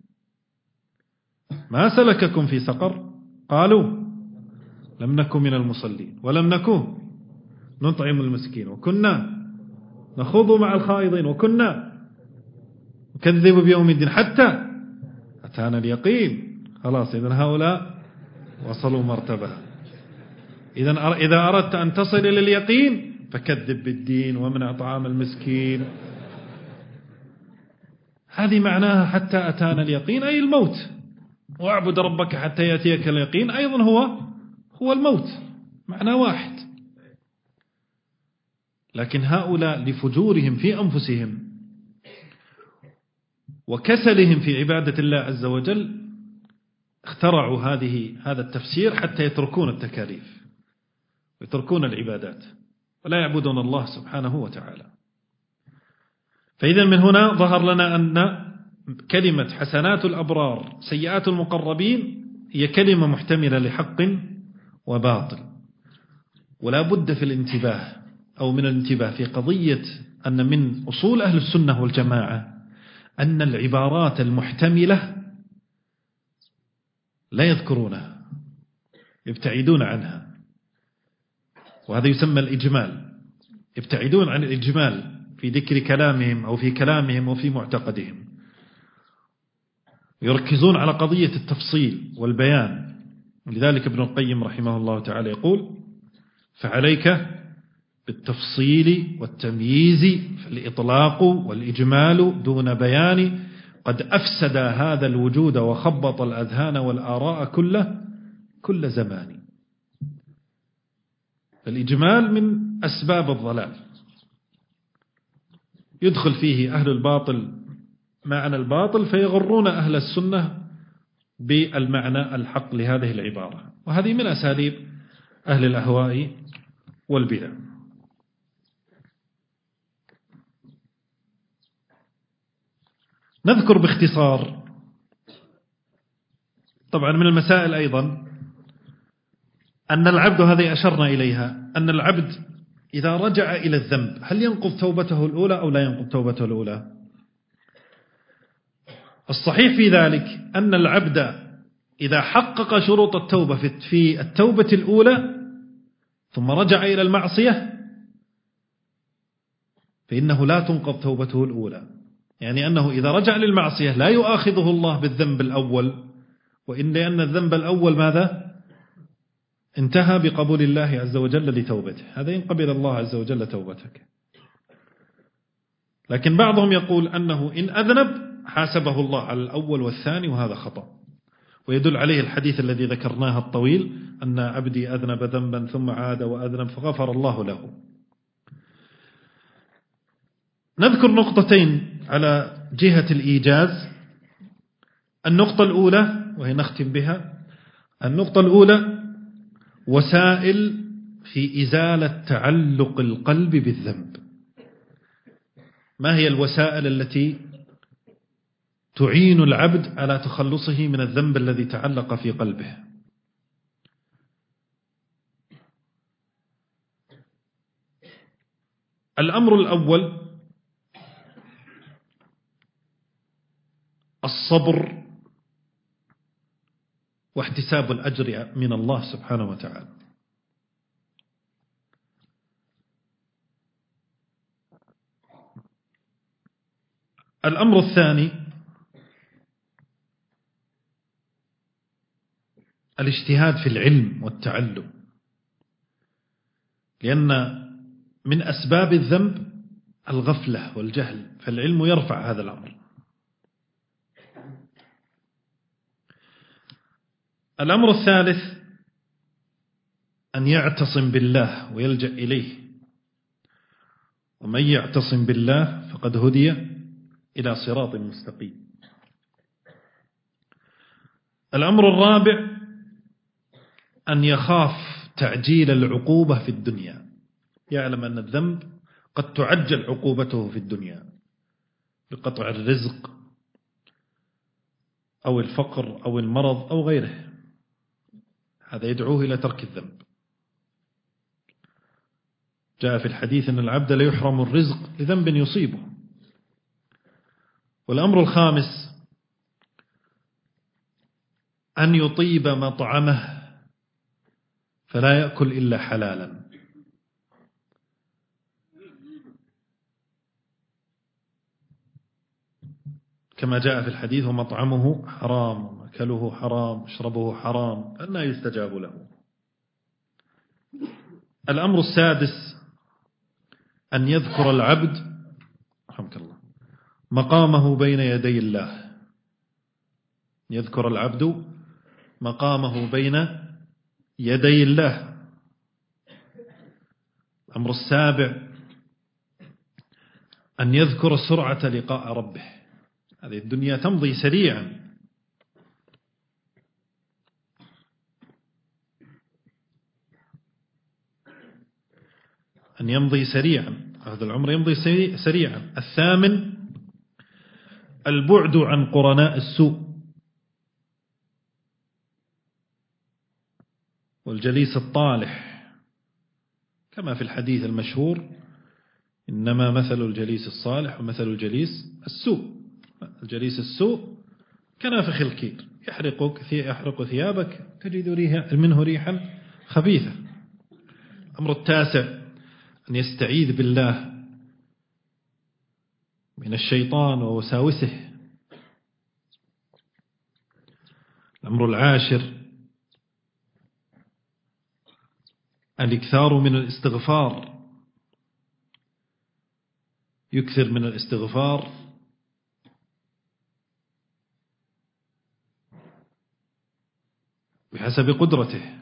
ما سلككم في سقر قالوا لم نكن من المصلين ولم نكن نطعم المسكين وكنا نخوض مع الخائضين وكنا نكذب بيوم الدين حتى أتانا اليقين. خلاص إذن هؤلاء وصلوا مرتبة. إذن إذا أردت أن تصل إلى اليقين فكذب بالدين ومنع طعام المسكين. هذه معناها حتى أتانا اليقين أي الموت، واعبد ربك حتى يأتيك اليقين أيضا هو هو الموت، معنى واحد. لكن هؤلاء لفجورهم في أنفسهم وكسلهم في عبادة الله عز وجل اخترعوا هذه هذا التفسير حتى يتركون التكاليف ويتركون العبادات ولا يعبدون الله سبحانه وتعالى. فإذا من هنا ظهر لنا أن كلمة حسنات الأبرار سيئات المقربين هي كلمة محتملة لحق وباطل، ولا بد في الانتباه أو من الانتباه في قضية أن من أصول أهل السنة والجماعة أن العبارات المحتملة لا يذكرونها، يبتعدون عنها. وهذا يسمى الإجمال، يبتعدون عن الإجمال في ذكر كلامهم أو في كلامهم وفي معتقدهم، يركزون على قضية التفصيل والبيان. لذلك ابن القيم رحمه الله تعالى يقول: فعليك بالتفصيل والتمييز، فالإطلاق والإجمال دون بيان قد أفسد هذا الوجود وخبط الأذهان والآراء كله كل زمان. الإجمال من أسباب الضلال، يدخل فيه أهل الباطل معنى الباطل فيغرون أهل السنة بالمعنى الحق لهذه العبارة، وهذه من أساليب أهل الأهواء والبدع. نذكر باختصار، طبعا من المسائل أيضا أن العبد، هذه أشرنا إليها، أن العبد إذا رجع إلى الذنب هل ينقض توبته الأولى أو لا ينقض توبته الأولى؟ الصحيح في ذلك أن العبد إذا حقق شروط التوبة في التوبة الأولى ثم رجع إلى المعصية فإنه لا تنقض توبته الأولى، يعني أنه إذا رجع للمعصية لا يؤاخذه الله بالذنب الأول، وإن لأن الذنب الأول ماذا؟ انتهى بقبول الله عز وجل لتوبته، هذا إن قبل الله عز وجل توبتك. لكن بعضهم يقول أنه إن أذنب حاسبه الله على الأول والثاني، وهذا خطأ، ويدل عليه الحديث الذي ذكرناه الطويل أن عبدي أذنب ذنبا ثم عاد وأذنب فغفر الله له. نذكر نقطتين على جهة الإيجاز. النقطة الأولى وهي نختم بها، النقطة الأولى وسائل في إزالة تعلق القلب بالذنب. ما هي الوسائل التي تعين العبد على تخلصه من الذنب الذي تعلق في قلبه؟ الأمر الأول الصبر واحتساب الأجر من الله سبحانه وتعالى. الأمر الثاني الاجتهاد في العلم والتعلم، لأن من أسباب الذنب الغفلة والجهل، فالعلم يرفع هذا الأمر. الأمر الثالث أن يعتصم بالله ويلجأ إليه، ومن يعتصم بالله فقد هدي إلى صراط مستقيم. الأمر الرابع أن يخاف تعجيل العقوبة في الدنيا، يعلم أن الذنب قد تعجل عقوبته في الدنيا بقطع الرزق أو الفقر أو المرض أو غيره، هذا يدعوه إلى ترك الذنب. جاء في الحديث أن العبد لا يحرم الرزق لذنب يصيبه. والأمر الخامس أن يطيب مطعمه فلا يأكل إلا حلالا، كما جاء في الحديث: ومطعمه حرام ومأكله حرام وشربه حرام أنى يستجاب له. الأمر السادس أن يذكر العبد رحمك الله مقامه بين يدي الله، يذكر العبد مقامه بين يدي الله. الأمر السابع أن يذكر سرعة لقاء ربه، هذه الدنيا تمضي سريعا، أن يمضي سريعا، هذا العمر يمضي سريعا. الثامن البعد عن قرناء السوء والجليس الطالح، كما في الحديث المشهور: إنما مثل الجليس الصالح ومثل الجليس السوء. الجليس السوء كنافخ الكير، يحرقك يحرق ثيابك تجد ريح منه ريحا خبيثة. الأمر التاسع أن يستعيذ بالله من الشيطان ووساوسه. الأمر العاشر الإكثار من الاستغفار، يكثر من الاستغفار بحسب قدرته.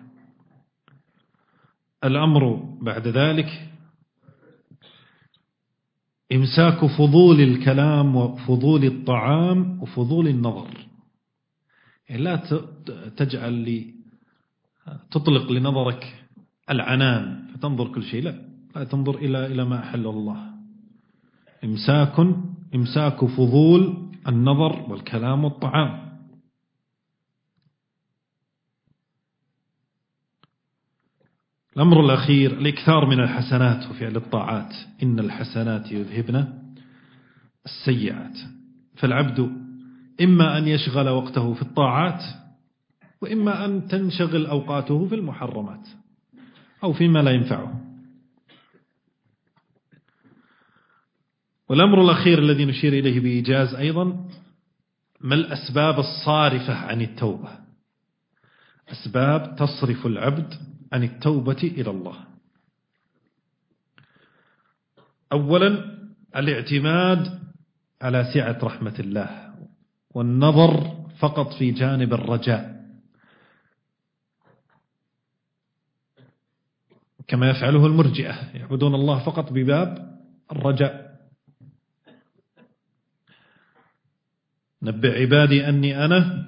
الأمر بعد ذلك إمساك فضول الكلام وفضول الطعام وفضول النظر، يعني لا تجعل لي تطلق لنظرك العنان فتنظر كل شيء، لا لا تنظر إلى إلى ما أحل الله. إمساك إمساك فضول النظر والكلام والطعام. الأمر الأخير الإكثار من الحسنات وفعل الطاعات، إن الحسنات يذهبن السيئات. فالعبد إما أن يشغل وقته في الطاعات، وإما أن تنشغل أوقاته في المحرمات أو فيما لا ينفعه. والأمر الأخير الذي نشير إليه بإيجاز أيضا ما الأسباب الصارفة عن التوبة، أسباب تصرف العبد عن التوبة إلى الله. أولا الاعتماد على سعة رحمة الله والنظر فقط في جانب الرجاء، كما يفعله المرجئة، يعبدون الله فقط بباب الرجاء. نبئ عبادي أني أنا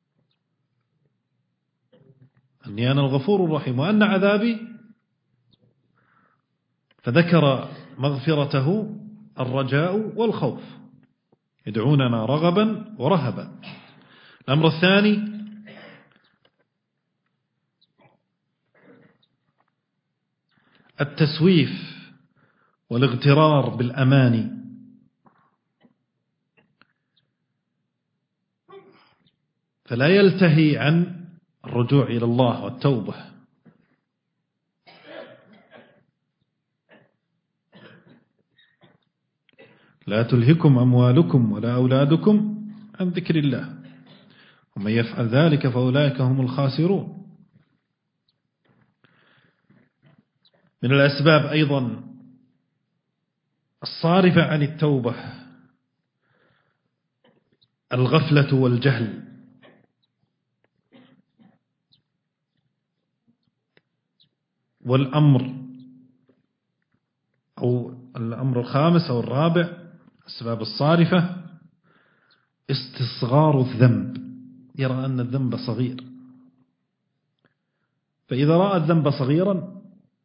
أني أنا الغفور الرحيم وأن عذابي، فذكر مغفرته الرجاء والخوف، يدعوننا رغبا ورهبا. الأمر الثاني التسويف والاغترار بالأماني، فلا يلتهي عن الرجوع إلى الله والتوبة. لا تلهكم أموالكم ولا أولادكم عن ذكر الله ومن يفعل ذلك فأولئك هم الخاسرون. من الأسباب أيضا الصارفة عن التوبة الغفلة والجهل، والأمر أو الأمر الخامس أو الرابع الأسباب الصارفة استصغار الذنب، يرى أن الذنب صغير، فإذا رأى الذنب صغيرا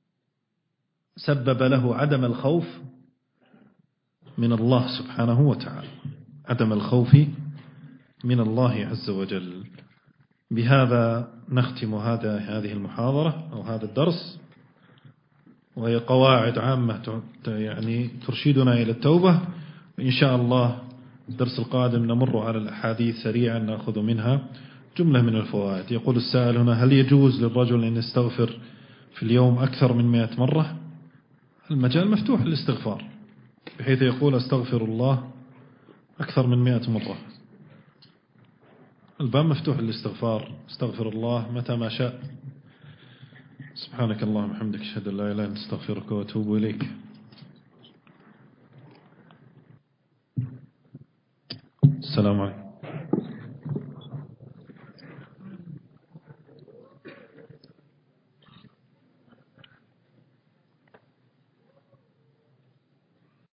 سبب له عدم الخوف من الله سبحانه وتعالى، عدم الخوف من الله عز وجل. بهذا نختم هذا هذه المحاضرة أو هذا الدرس، وهي قواعد عامة يعني ترشدنا إلى التوبة. إن شاء الله الدرس القادم نمر على الأحاديث سريعا نأخذ منها جملة من الفوائد. يقول السائل هنا: هل يجوز للرجل أن يستغفر في اليوم أكثر من مئة مرة؟ المجال مفتوح للاستغفار، بحيث يقول أستغفر الله أكثر من مئة مرة. الباب مفتوح للاستغفار، استغفر الله متى ما شاء. سبحانك اللهم وبحمدك أشهد أن لا إله إلا أنت أستغفرك وأتوب إليك. السلام عليكم.